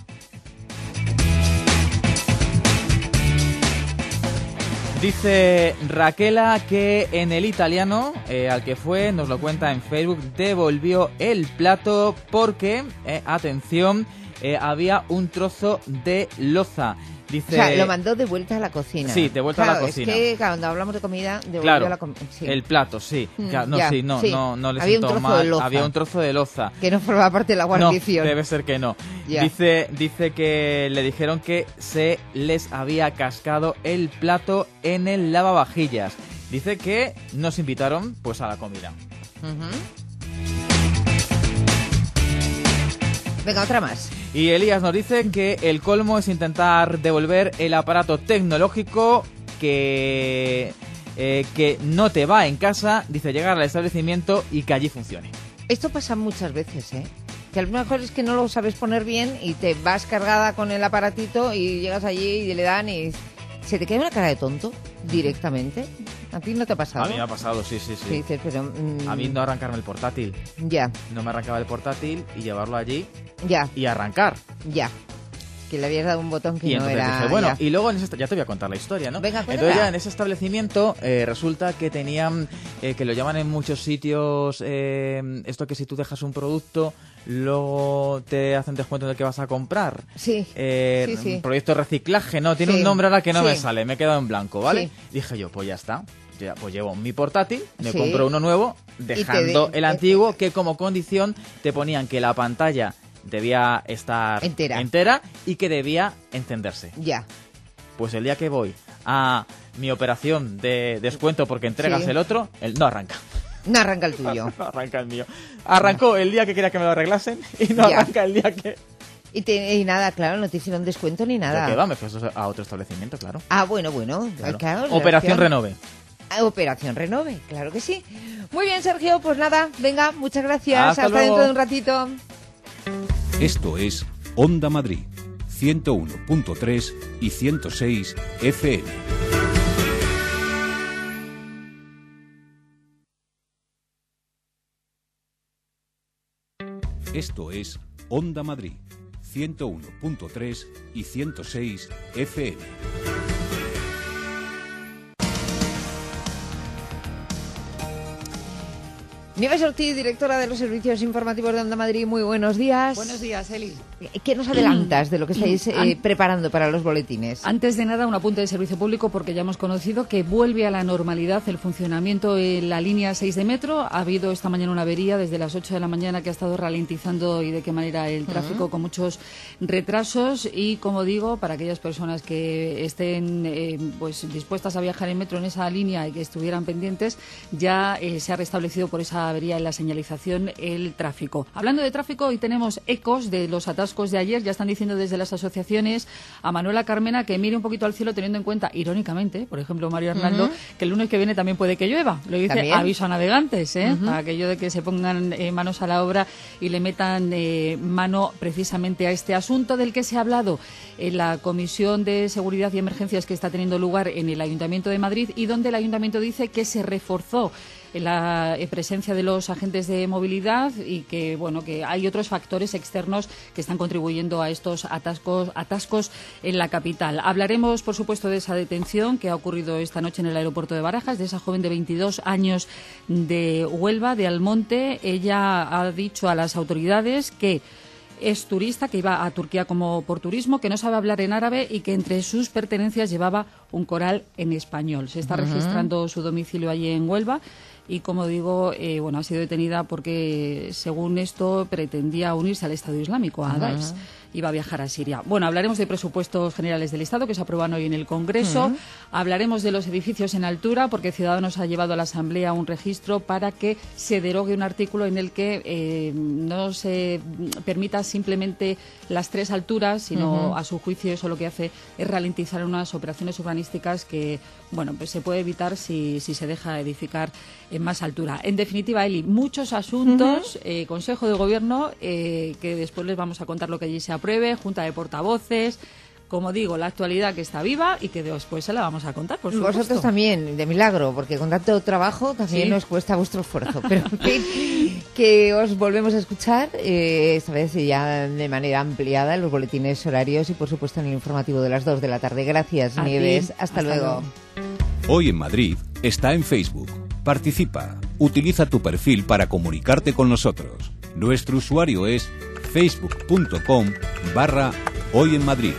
Dice Raquela que en el italiano, eh, al que fue, nos lo cuenta en Facebook, devolvió el plato porque, eh, atención, eh, había un trozo de loza. Dice, o sea, lo mandó de vuelta a la cocina. Sí, de vuelta claro, a la cocina. Es que claro, cuando hablamos de comida, devolvió claro, a la comida. Sí. El plato, sí. Claro, no, ya, sí, no, sí. no, no le Había sentó un trozo mal. de loza. Había un trozo de loza. Que no formaba parte de la guarnición. No, debe ser que no. Ya. Dice, dice que le dijeron que se les había cascado el plato en el lavavajillas. Dice que nos invitaron pues a la comida. Uh-huh. Venga, otra más. Y Elías nos dice que el colmo es intentar devolver el aparato tecnológico que, eh, que no te va en casa. Dice, llegar al establecimiento y que allí funcione. Esto pasa muchas veces, ¿eh? Que a lo mejor es que no lo sabes poner bien y te vas cargada con el aparatito y llegas allí y le dan y se te queda una cara de tonto directamente. ¿A ti no te ha pasado? A mí me ha pasado, sí, sí, sí. sí dices, pero, mm, a mí no arrancarme el portátil. Ya. No me arrancaba el portátil y llevarlo allí. Ya. Y arrancar. Ya. Que le habías dado un botón que y no era... Dije, bueno, ya. y luego en ese, ya te voy a contar la historia, ¿no? Venga, cuéntame. Entonces ya en ese establecimiento eh, resulta que tenían, eh, que lo llaman en muchos sitios, eh, esto que si tú dejas un producto, luego te hacen descuento de que vas a comprar. Sí, eh, sí, sí. Proyecto de reciclaje, ¿no? Tiene sí. un nombre ahora que no sí. me sale, me he quedado en blanco, ¿vale? Sí. Dije yo, pues ya está. Ya, pues llevo mi portátil, me sí. compro uno nuevo, dejando de... el antiguo, que como condición te ponían que la pantalla debía estar entera. entera y que debía encenderse. Ya. Pues el día que voy a mi operación de descuento porque entregas sí. el otro, el no arranca. No arranca el tuyo. No arranca el mío. Arrancó no. el día que quería que me lo arreglasen y no ya. arranca el día que... Y, te, y nada, claro, no te hicieron descuento ni nada. ¿De qué va? Me fui a otro establecimiento, claro. Ah, bueno, bueno. Claro. Claro, Operación Renove. Operación Renove, claro que sí. Muy bien, Sergio, pues nada, venga, muchas gracias. Hasta, Hasta dentro de un ratito. Esto es Onda Madrid, ciento uno punto tres y ciento seis F M. Esto es Onda Madrid, ciento uno punto tres y ciento seis F M. Nieves Ortiz, directora de los servicios informativos de Onda Madrid, muy buenos días. Buenos días, Eli. ¿Qué nos adelantas de lo que estáis eh, preparando para los boletines? Antes de nada, un apunte de servicio público, porque ya hemos conocido que vuelve a la normalidad el funcionamiento en la línea seis de metro. Ha habido esta mañana una avería desde las ocho de la mañana que ha estado ralentizando y de qué manera el tráfico, uh-huh. con muchos retrasos. Y, como digo, para aquellas personas que estén eh, pues dispuestas a viajar en metro en esa línea y que estuvieran pendientes, ya eh, se ha restablecido por esa avería en la señalización el tráfico. Hablando de tráfico, hoy tenemos ecos de los atascos de ayer. Ya están diciendo desde las asociaciones a Manuela Carmena que mire un poquito al cielo, teniendo en cuenta, irónicamente, por ejemplo, Mario Hernando, uh-huh. que el lunes que viene también puede que llueva. Lo dice ¿También? Aviso a navegantes, ¿eh? Uh-huh. Para aquello de que se pongan eh, manos a la obra y le metan eh, mano precisamente a este asunto del que se ha hablado en la Comisión de Seguridad y Emergencias que está teniendo lugar en el Ayuntamiento de Madrid, y donde el Ayuntamiento dice que se reforzó la presencia de los agentes de movilidad y que bueno que hay otros factores externos que están contribuyendo a estos atascos atascos en la capital. Hablaremos, por supuesto, de esa detención que ha ocurrido esta noche en el aeropuerto de Barajas, de esa joven de veintidós años de Huelva, de Almonte. Ella ha dicho a las autoridades que es turista, que iba a Turquía como por turismo, que no sabe hablar en árabe y que entre sus pertenencias llevaba un coral en español. Se está uh-huh. registrando su domicilio allí en Huelva. Y, como digo, eh, bueno, ha sido detenida porque, según esto, pretendía unirse al Estado Islámico, a Daesh. Uh-huh. Iba a viajar a Siria. Bueno, hablaremos de presupuestos generales del Estado que se aprueban hoy en el Congreso. Uh-huh. Hablaremos de los edificios en altura, porque Ciudadanos ha llevado a la Asamblea un registro para que se derogue un artículo en el que eh, no se permita simplemente las tres alturas, sino, uh-huh. a su juicio, eso lo que hace es ralentizar unas operaciones urbanísticas que, bueno, pues se puede evitar si, si se deja edificar en más altura. En definitiva, Eli, muchos asuntos, uh-huh. eh, Consejo de Gobierno, eh, que después les vamos a contar lo que allí se apruebe, Junta de Portavoces. Como digo, la actualidad que está viva y que después se la vamos a contar, por supuesto. Vosotros también, de milagro, porque con tanto trabajo también ¿Sí? nos cuesta vuestro esfuerzo. Pero que, que os volvemos a escuchar, eh, esta vez ya de manera ampliada, en los boletines horarios y, por supuesto, en el informativo de las dos de la tarde. Gracias, a Nieves. Hasta, Hasta luego. luego. Hoy en Madrid está en Facebook. Participa. Utiliza tu perfil para comunicarte con nosotros. Nuestro usuario es facebook.com barra Hoy en Madrid.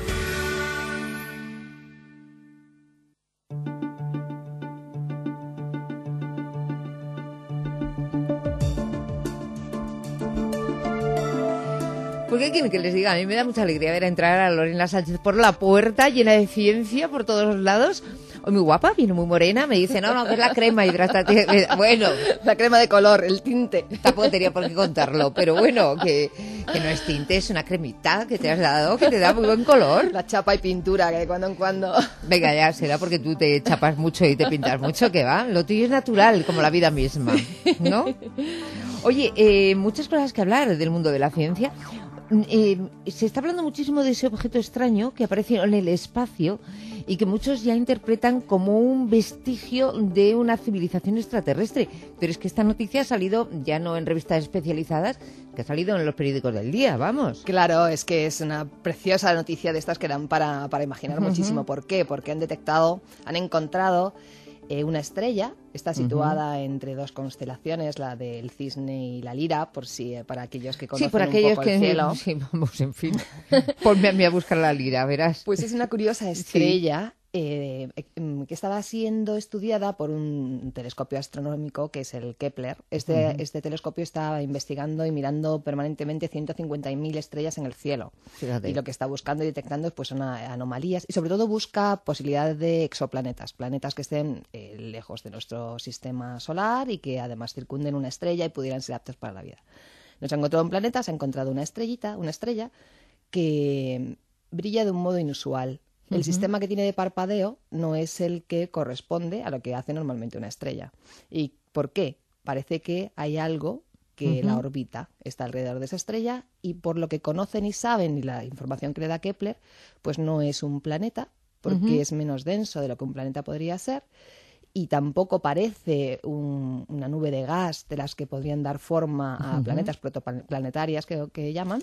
¿Por qué quieren que les diga? A mí me da mucha alegría ver entrar a Lorena Sánchez por la puerta, llena de ciencia por todos los lados. Hoy muy guapa, viene muy morena, me dice, no, no, que es la crema hidratante. Bueno, la crema de color, el tinte. Tampoco tenía por qué contarlo, pero bueno, que, que no es tinte, es una cremita que te has dado, que te da muy buen color. La chapa y pintura, que de cuando en cuando... Venga, ya, será porque tú te chapas mucho y te pintas mucho, que va. Lo tuyo es natural, como la vida misma, ¿no? Oye, eh, muchas cosas que hablar del mundo de la ciencia. Eh, se está hablando muchísimo de ese objeto extraño que aparece en el espacio y que muchos ya interpretan como un vestigio de una civilización extraterrestre. Pero es que esta noticia ha salido ya no en revistas especializadas, que ha salido en los periódicos del día, vamos. Claro, es que es una preciosa noticia de estas que dan para, para imaginar uh-huh. muchísimo. ¿Por qué? Porque han detectado, han encontrado eh, una estrella. Está situada uh-huh. entre dos constelaciones, la del Cisne y la Lira, por si para aquellos que conocen sí, por aquellos un poco que, el cielo. Sí, vamos, en fin. Ponme a mí a buscar la Lira, verás. Pues es una curiosa estrella sí. eh, que estaba siendo estudiada por un telescopio astronómico que es el Kepler. Este, uh-huh. este telescopio está investigando y mirando permanentemente ciento cincuenta mil estrellas en el cielo. Fíjate. Y lo que está buscando y detectando pues, son anomalías y sobre todo busca posibilidad de exoplanetas, planetas que estén eh, lejos de nuestro sistema solar y que además circunden una estrella y pudieran ser aptos para la vida. Nos ha encontrado un planeta, se ha encontrado una estrellita, una estrella que brilla de un modo inusual. El uh-huh. sistema que tiene de parpadeo no es el que corresponde a lo que hace normalmente una estrella. ¿Y por qué? Parece que hay algo que uh-huh. la orbita, está alrededor de esa estrella, y por lo que conocen y saben, y la información que le da Kepler, pues no es un planeta, porque uh-huh. es menos denso de lo que un planeta podría ser, y tampoco parece un, una nube de gas de las que podrían dar forma a uh-huh. planetas protoplanetarias que, que llaman,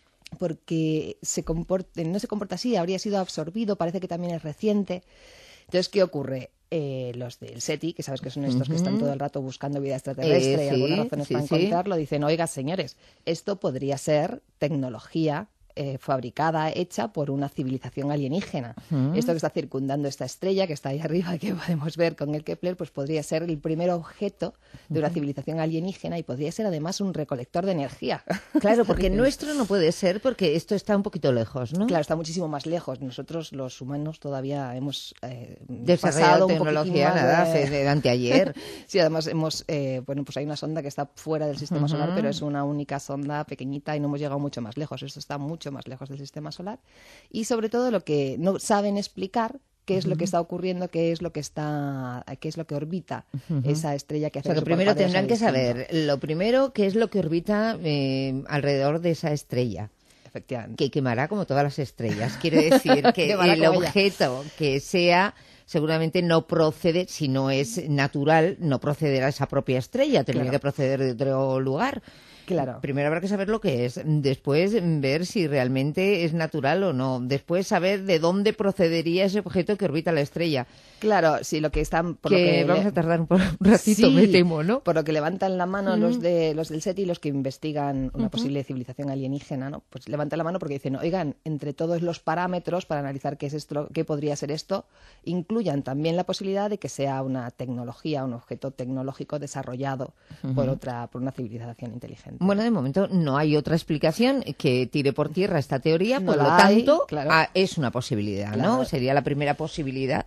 porque se comporta, no se comporta así, habría sido absorbido, parece que también es reciente. Entonces, ¿qué ocurre? Eh, los del SETI, que sabes que son estos uh-huh. que están todo el rato buscando vida extraterrestre eh, y sí, algunas razones sí, para sí. encontrarlo, dicen, oiga, señores, esto podría ser tecnología eh, fabricada, hecha por una civilización alienígena. Uh-huh. Esto que está circundando esta estrella, que está ahí arriba, que podemos ver con el Kepler, pues podría ser el primer objeto de una uh-huh. civilización alienígena y podría ser además un recolector de energía. Claro, porque nuestro no puede ser porque esto está un poquito lejos, ¿no? Claro, está muchísimo más lejos. Nosotros, los humanos, todavía hemos eh, desarrollado tecnología más nada, de, de anteayer. Sí, además hemos, eh, bueno, pues hay una sonda que está fuera del sistema uh-huh. solar, pero es una única sonda pequeñita y no hemos llegado mucho más lejos. Esto está mucho más lejos del sistema solar. Y sobre todo lo que no saben explicar, qué es uh-huh. lo que está ocurriendo, qué es lo que está, qué es lo que orbita uh-huh. esa estrella que hace. O sea, que primero tendrán que saber, lo primero, qué es lo que orbita eh, alrededor de esa estrella. Efectivamente. Que quemará como todas las estrellas. Quiere decir que el objeto que sea seguramente no procede, si no es natural, no procederá a esa propia estrella, tendría claro. que proceder de otro lugar. Claro. Primero habrá que saber lo que es, después ver si realmente es natural o no, después saber de dónde procedería ese objeto que orbita la estrella. Claro, sí, lo que están... Por que, lo que vamos le... a tardar un, un ratito, sí, me temo, ¿no? Por lo que levantan la mano mm. los de los del SETI, los que investigan una uh-huh. posible civilización alienígena, ¿no? Pues levantan la mano porque dicen, oigan, entre todos los parámetros para analizar qué es esto, qué podría ser esto, incluyan también la posibilidad de que sea una tecnología, un objeto tecnológico desarrollado uh-huh. por otra, por una civilización inteligente. Bueno, de momento no hay otra explicación que tire por tierra esta teoría, no por lo hay, tanto claro. ah, es una posibilidad, claro. ¿no? Sería la primera posibilidad.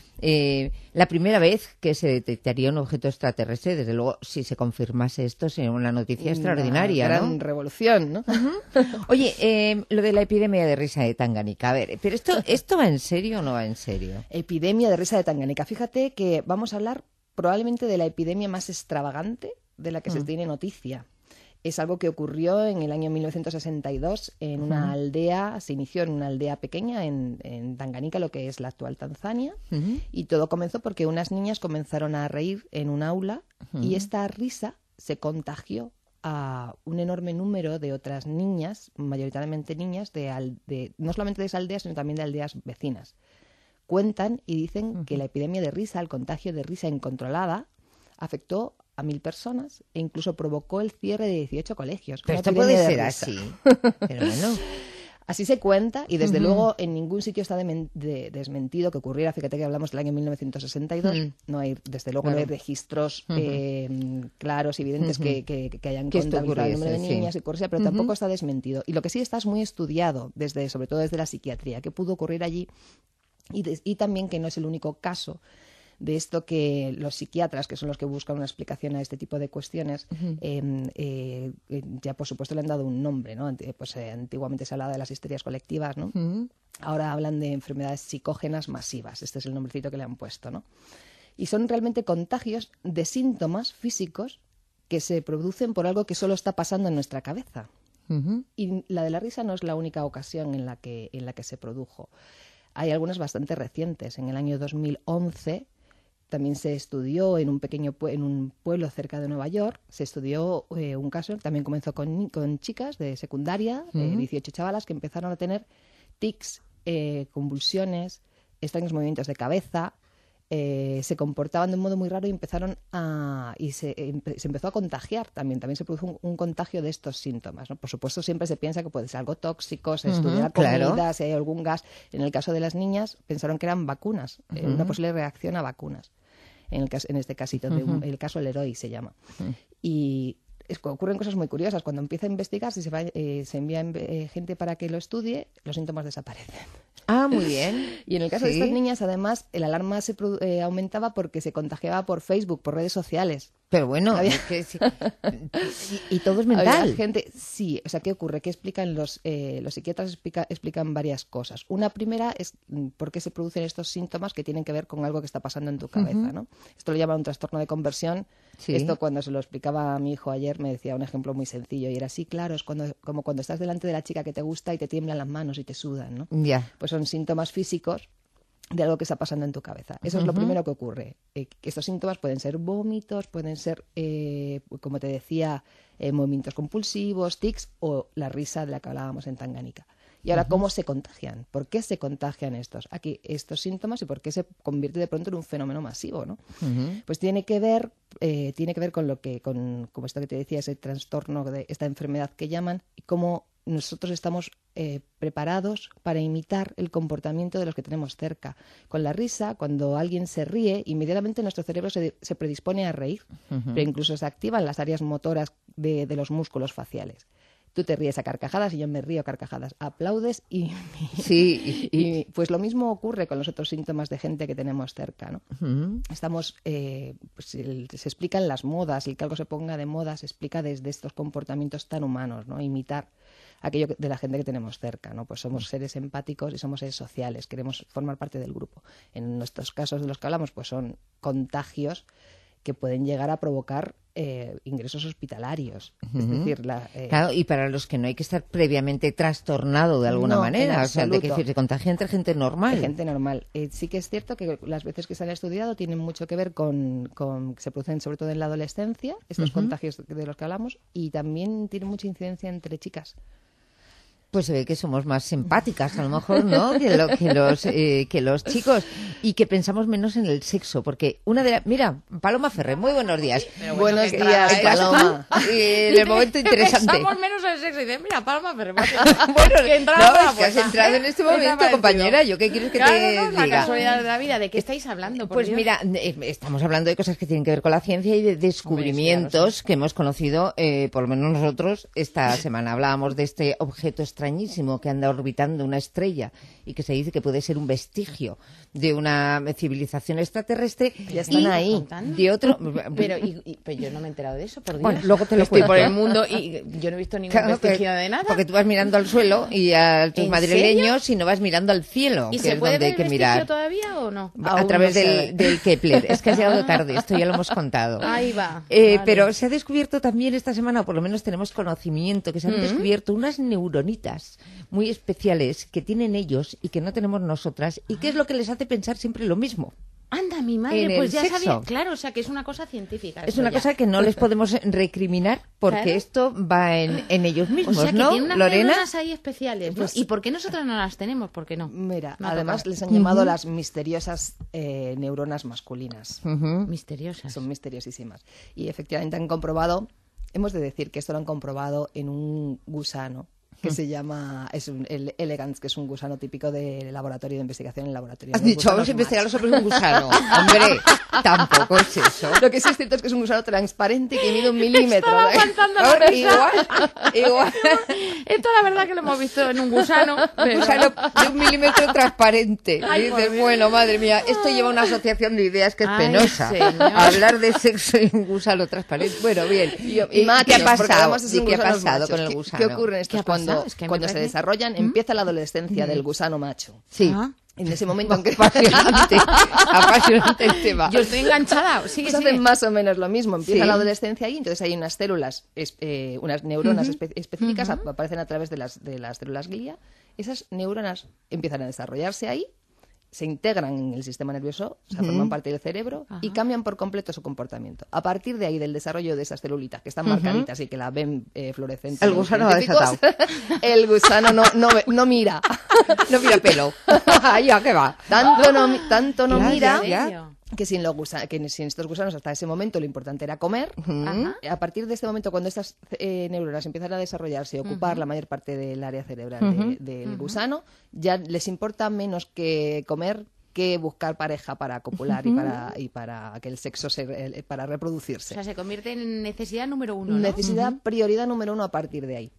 Eh, la primera vez que se detectaría un objeto extraterrestre, desde luego, si se confirmase esto, sería una noticia extraordinaria, una ¿no? gran revolución, ¿no? Uh-huh. Oye, eh, lo de la epidemia de risa de Tanganica, a ver, ¿pero esto, esto va en serio o no va en serio? Epidemia de risa de Tanganica. Fíjate que vamos a hablar probablemente de la epidemia más extravagante de la que uh-huh. se tiene noticia. Es algo que ocurrió en el año mil novecientos sesenta y dos en una uh-huh. aldea, se inició en una aldea pequeña en, en Tanganica, lo que es la actual Tanzania, uh-huh. y todo comenzó porque unas niñas comenzaron a reír en un aula uh-huh. y esta risa se contagió a un enorme número de otras niñas, mayoritariamente niñas, de, al, de no solamente de esa aldea, sino también de aldeas vecinas. Cuentan y dicen uh-huh. que la epidemia de risa, el contagio de risa incontrolada, afectó a mil personas e incluso provocó el cierre de dieciocho colegios. Pero esto puede ser así. Pero bueno. Así se cuenta y desde uh-huh. luego en ningún sitio está de, de, desmentido que ocurriera. Fíjate que hablamos del año mil novecientos sesenta y dos. Uh-huh. No hay, desde luego claro. no hay registros uh-huh. eh, claros, evidentes uh-huh. que, que, que hayan contabilizado el número de niñas sí. y ocurriese, pero uh-huh. tampoco está desmentido. Y lo que sí está es muy estudiado, desde, sobre todo desde la psiquiatría, que pudo ocurrir allí y, de, y también que no es el único caso de esto que los psiquiatras, que son los que buscan una explicación a este tipo de cuestiones, uh-huh. eh, eh, ya por supuesto le han dado un nombre, ¿no? Pues eh, antiguamente se hablaba de las histerias colectivas, ¿no? Uh-huh. Ahora hablan de enfermedades psicógenas masivas, este es el nombrecito que le han puesto, ¿no? Y son realmente contagios de síntomas físicos que se producen por algo que solo está pasando en nuestra cabeza. Uh-huh. Y la de la risa no es la única ocasión en la que, en la que se produjo. Hay algunas bastante recientes. En el año dos mil once también se estudió en un pequeño pue- en un pueblo cerca de Nueva York, se estudió eh, un caso, también comenzó con, con chicas de secundaria, uh-huh. eh, dieciocho chavalas que empezaron a tener tics, eh, convulsiones, extraños movimientos de cabeza, eh, se comportaban de un modo muy raro y empezaron a y se, empe- se empezó a contagiar también, también se produjo un, un contagio de estos síntomas, ¿no? Por supuesto siempre se piensa que puede ser algo tóxico, se uh-huh, estudia la comida, claro. si hay algún gas. En el caso de las niñas pensaron que eran vacunas, uh-huh. eh, una posible reacción a vacunas. En, el caso, en este casito, uh-huh. de un, el caso Leroy se llama. Uh-huh. Y es, ocurren cosas muy curiosas. Cuando empieza a investigar, si se, va, eh, se envía eh, gente para que lo estudie, los síntomas desaparecen. Ah, muy bien. Y en el caso ¿Sí? de estas niñas, además, el alarma se eh, aumentaba porque se contagiaba por Facebook, por redes sociales. Pero bueno, había... es que sí. y, y todo es mental. Había gente, sí, o sea, ¿qué ocurre? ¿Qué explican los, eh, los psiquiatras? Explica, explican varias cosas. Una primera es por qué se producen estos síntomas que tienen que ver con algo que está pasando en tu cabeza, uh-huh. ¿no? Esto lo llaman un trastorno de conversión. Sí. Esto, cuando se lo explicaba a mi hijo ayer, me decía un ejemplo muy sencillo y era así, claro, es cuando, como cuando estás delante de la chica que te gusta y te tiemblan las manos y te sudan, ¿no? Ya. Yeah. Pues son síntomas físicos de algo que está pasando en tu cabeza. Eso uh-huh. es lo primero que ocurre. Eh, estos síntomas pueden ser vómitos, pueden ser, eh, como te decía, eh, movimientos compulsivos, tics o la risa de la que hablábamos en Tangánica. Y ahora, uh-huh. ¿cómo se contagian? ¿Por qué se contagian estos? Aquí, estos síntomas y por qué se convierte de pronto en un fenómeno masivo, ¿no? Uh-huh. Pues tiene que ver, eh, tiene que ver con lo que, con, como esto que te decía, ese trastorno de esta enfermedad que llaman, y cómo nosotros estamos eh, preparados para imitar el comportamiento de los que tenemos cerca. Con la risa, cuando alguien se ríe, inmediatamente nuestro cerebro se, se predispone a reír, uh-huh. pero incluso se activan las áreas motoras de, de los músculos faciales. Tú te ríes a carcajadas y yo me río a carcajadas. Aplaudes y... Sí. y pues lo mismo ocurre con los otros síntomas de gente que tenemos cerca, ¿no? Uh-huh. Estamos... Eh, pues el, se explican las modas, el que algo se ponga de moda se explica desde estos comportamientos tan humanos, ¿no? Imitar aquello de la gente que tenemos cerca, ¿no? Pues somos seres empáticos y somos seres sociales, queremos formar parte del grupo. En nuestros casos de los que hablamos, pues son contagios que pueden llegar a provocar eh, ingresos hospitalarios. Uh-huh. Es decir, la, eh... claro, y para los que no hay que estar previamente trastornado de alguna no, manera, o sea, de que se contagia entre gente normal. De gente normal. Eh, sí que es cierto que las veces que se han estudiado tienen mucho que ver con, con que se producen sobre todo en la adolescencia, estos uh-huh. contagios de los que hablamos, y también tienen mucha incidencia entre chicas. Pues se ve que somos más empáticas, a lo mejor, ¿no? Que, lo, que, los, eh, que los chicos. Y que pensamos menos en el sexo. Porque una de las... Mira, Paloma Ferrer, muy buenos días. Bueno, buenos días, Paloma. Eh, en el momento interesante. Pensamos menos en el sexo. Y dices, mira, Paloma Ferrer. Bueno, que no, es que has entrado en este momento, compañera. ¿Yo qué quieres que claro, te no, diga? La casualidad de la vida. ¿De qué estáis hablando? Pues Dios? mira, estamos hablando de cosas que tienen que ver con la ciencia y de descubrimientos Hombre, sí, claro, sí. que hemos conocido, eh, por lo menos nosotros, esta semana. Hablábamos de este objeto extrañísimo que anda orbitando una estrella y que se dice que puede ser un vestigio de una civilización extraterrestre. Ya están y ahí. De otro... Pero, y, y, pero yo no me he enterado de eso, por Dios. Bueno, luego te lo Estoy cuento. por el mundo y yo no he visto ningún claro, vestigio de nada. Porque tú vas mirando al suelo y a tus madrileños serio? y no vas mirando al cielo, ¿Y que se es puede donde ver hay que el mirar. todavía o no? A, a través no del, del Kepler. Es que has llegado tarde, esto ya lo hemos contado. Ahí va. Eh, vale. Pero se ha descubierto también esta semana, o por lo menos tenemos conocimiento, que se han mm-hmm. descubierto unas neuronitas muy especiales que tienen ellos y que no tenemos nosotras, y que es lo que les hace pensar siempre lo mismo. Anda, mi madre, en pues ya sexo. sabía. Claro, o sea, que es una cosa científica. Es una ya. cosa que no les podemos recriminar porque claro. esto va en, en ellos mismos, o sea, que ¿no, tienen unas Lorena? neuronas ahí especiales, ¿no? Pues, ¿Y por qué nosotras no las tenemos? ¿Por qué no? Mira, no además tocado. les han llamado uh-huh. las misteriosas eh, neuronas masculinas. Uh-huh. Misteriosas. Son misteriosísimas. Y efectivamente han comprobado, hemos de decir que esto lo han comprobado en un gusano que se llama, es un, el elegans, que es un gusano típico de laboratorio de investigación en laboratorio. Has dicho, vamos a investigar sobre un gusano. Hombre, tampoco es eso. Lo que sí es cierto es que es un gusano transparente que mide un milímetro. Estaba aguantando la risa. Igual, igual. Esto la verdad que lo hemos visto en un gusano. Pero... Un gusano de un milímetro transparente. Ay, y dices, bueno, madre mía, esto lleva una asociación de ideas que es Ay, penosa. Señor. Hablar de sexo y un gusano transparente. Bueno, bien. Y, y, ¿Y machos, qué ha pasado? ¿Y qué ha pasado machos? con el ¿Qué, gusano? ¿Qué ocurre en esto? Cuando, es que cuando se desarrollan, ¿Mm? empieza la adolescencia ¿Mm? del gusano macho. Sí. ¿Ah? En ese momento, aunque apasionante, apasionante el tema. Yo estoy enganchada. Sigue, pues sigue. hacen más o menos lo mismo. Empieza sí. la adolescencia ahí, entonces hay unas células, eh, unas neuronas uh-huh. espe- específicas, uh-huh. aparecen a través de las, de las células glia. Esas neuronas empiezan a desarrollarse ahí, se integran en el sistema nervioso, o sea, uh-huh. forman parte del cerebro uh-huh. y cambian por completo su comportamiento. A partir de ahí, del desarrollo de esas celulitas que están uh-huh. marcaditas y que la ven eh, fluorescentes. El gusano ha desatado. El gusano no, no, no mira. No mira pelo. Ya, ¿qué va? Tanto no, tanto no ya, mira... Ya, ya. Que sin, los gusa- que sin estos gusanos hasta ese momento lo importante era comer. Uh-huh. A partir de este momento, cuando estas eh, neuronas empiezan a desarrollarse y ocupar uh-huh. la mayor parte del área cerebral uh-huh. de, del uh-huh. gusano, ya les importa menos que comer que buscar pareja para copular uh-huh. y para y para que el sexo se, eh, para reproducirse. O sea, se convierte en necesidad número uno, ¿no? Necesidad, uh-huh. prioridad número uno a partir de ahí.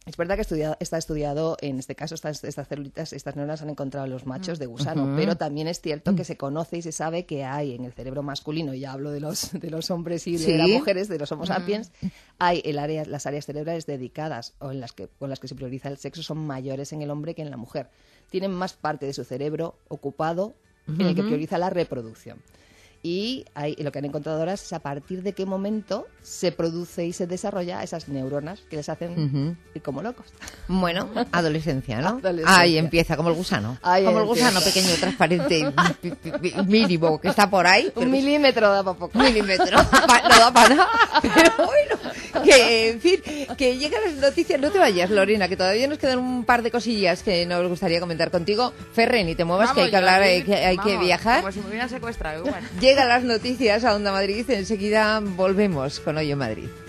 Es verdad que estudiado, está estudiado, en este caso, estas, estas celulitas, estas neuronas han encontrado los machos de gusano, uh-huh. pero también es cierto que se conoce y se sabe que hay en el cerebro masculino, y ya hablo de los, de los hombres y de ¿Sí? las mujeres, de los homo sapiens, uh-huh. hay el área, las áreas cerebrales dedicadas o en las que, con las que se prioriza el sexo son mayores en el hombre que en la mujer. Tienen más parte de su cerebro ocupado uh-huh. en el que prioriza la reproducción. Y hay, lo que han encontrado ahora es a partir de qué momento se produce y se desarrolla esas neuronas que les hacen uh-huh. ir como locos. Bueno, adolescencia, ¿no? Adolescencia. Ahí empieza, como el gusano. Ahí como empieza. el gusano pequeño, transparente, mínimo, que está por ahí. Un milímetro da para poco. Un milímetro, no da para nada. Pero bueno, que en fin, que llegan las noticias. No te vayas, Lorena, que todavía nos quedan un par de cosillas que nos gustaría comentar contigo. Ferre, ni te muevas, vamos, que hay que hablar, hay que, hay vamos, que viajar. Como si me hubieran secuestrado, igual. Llegan las noticias a Onda Madrid, enseguida volvemos con Hoy en Madrid.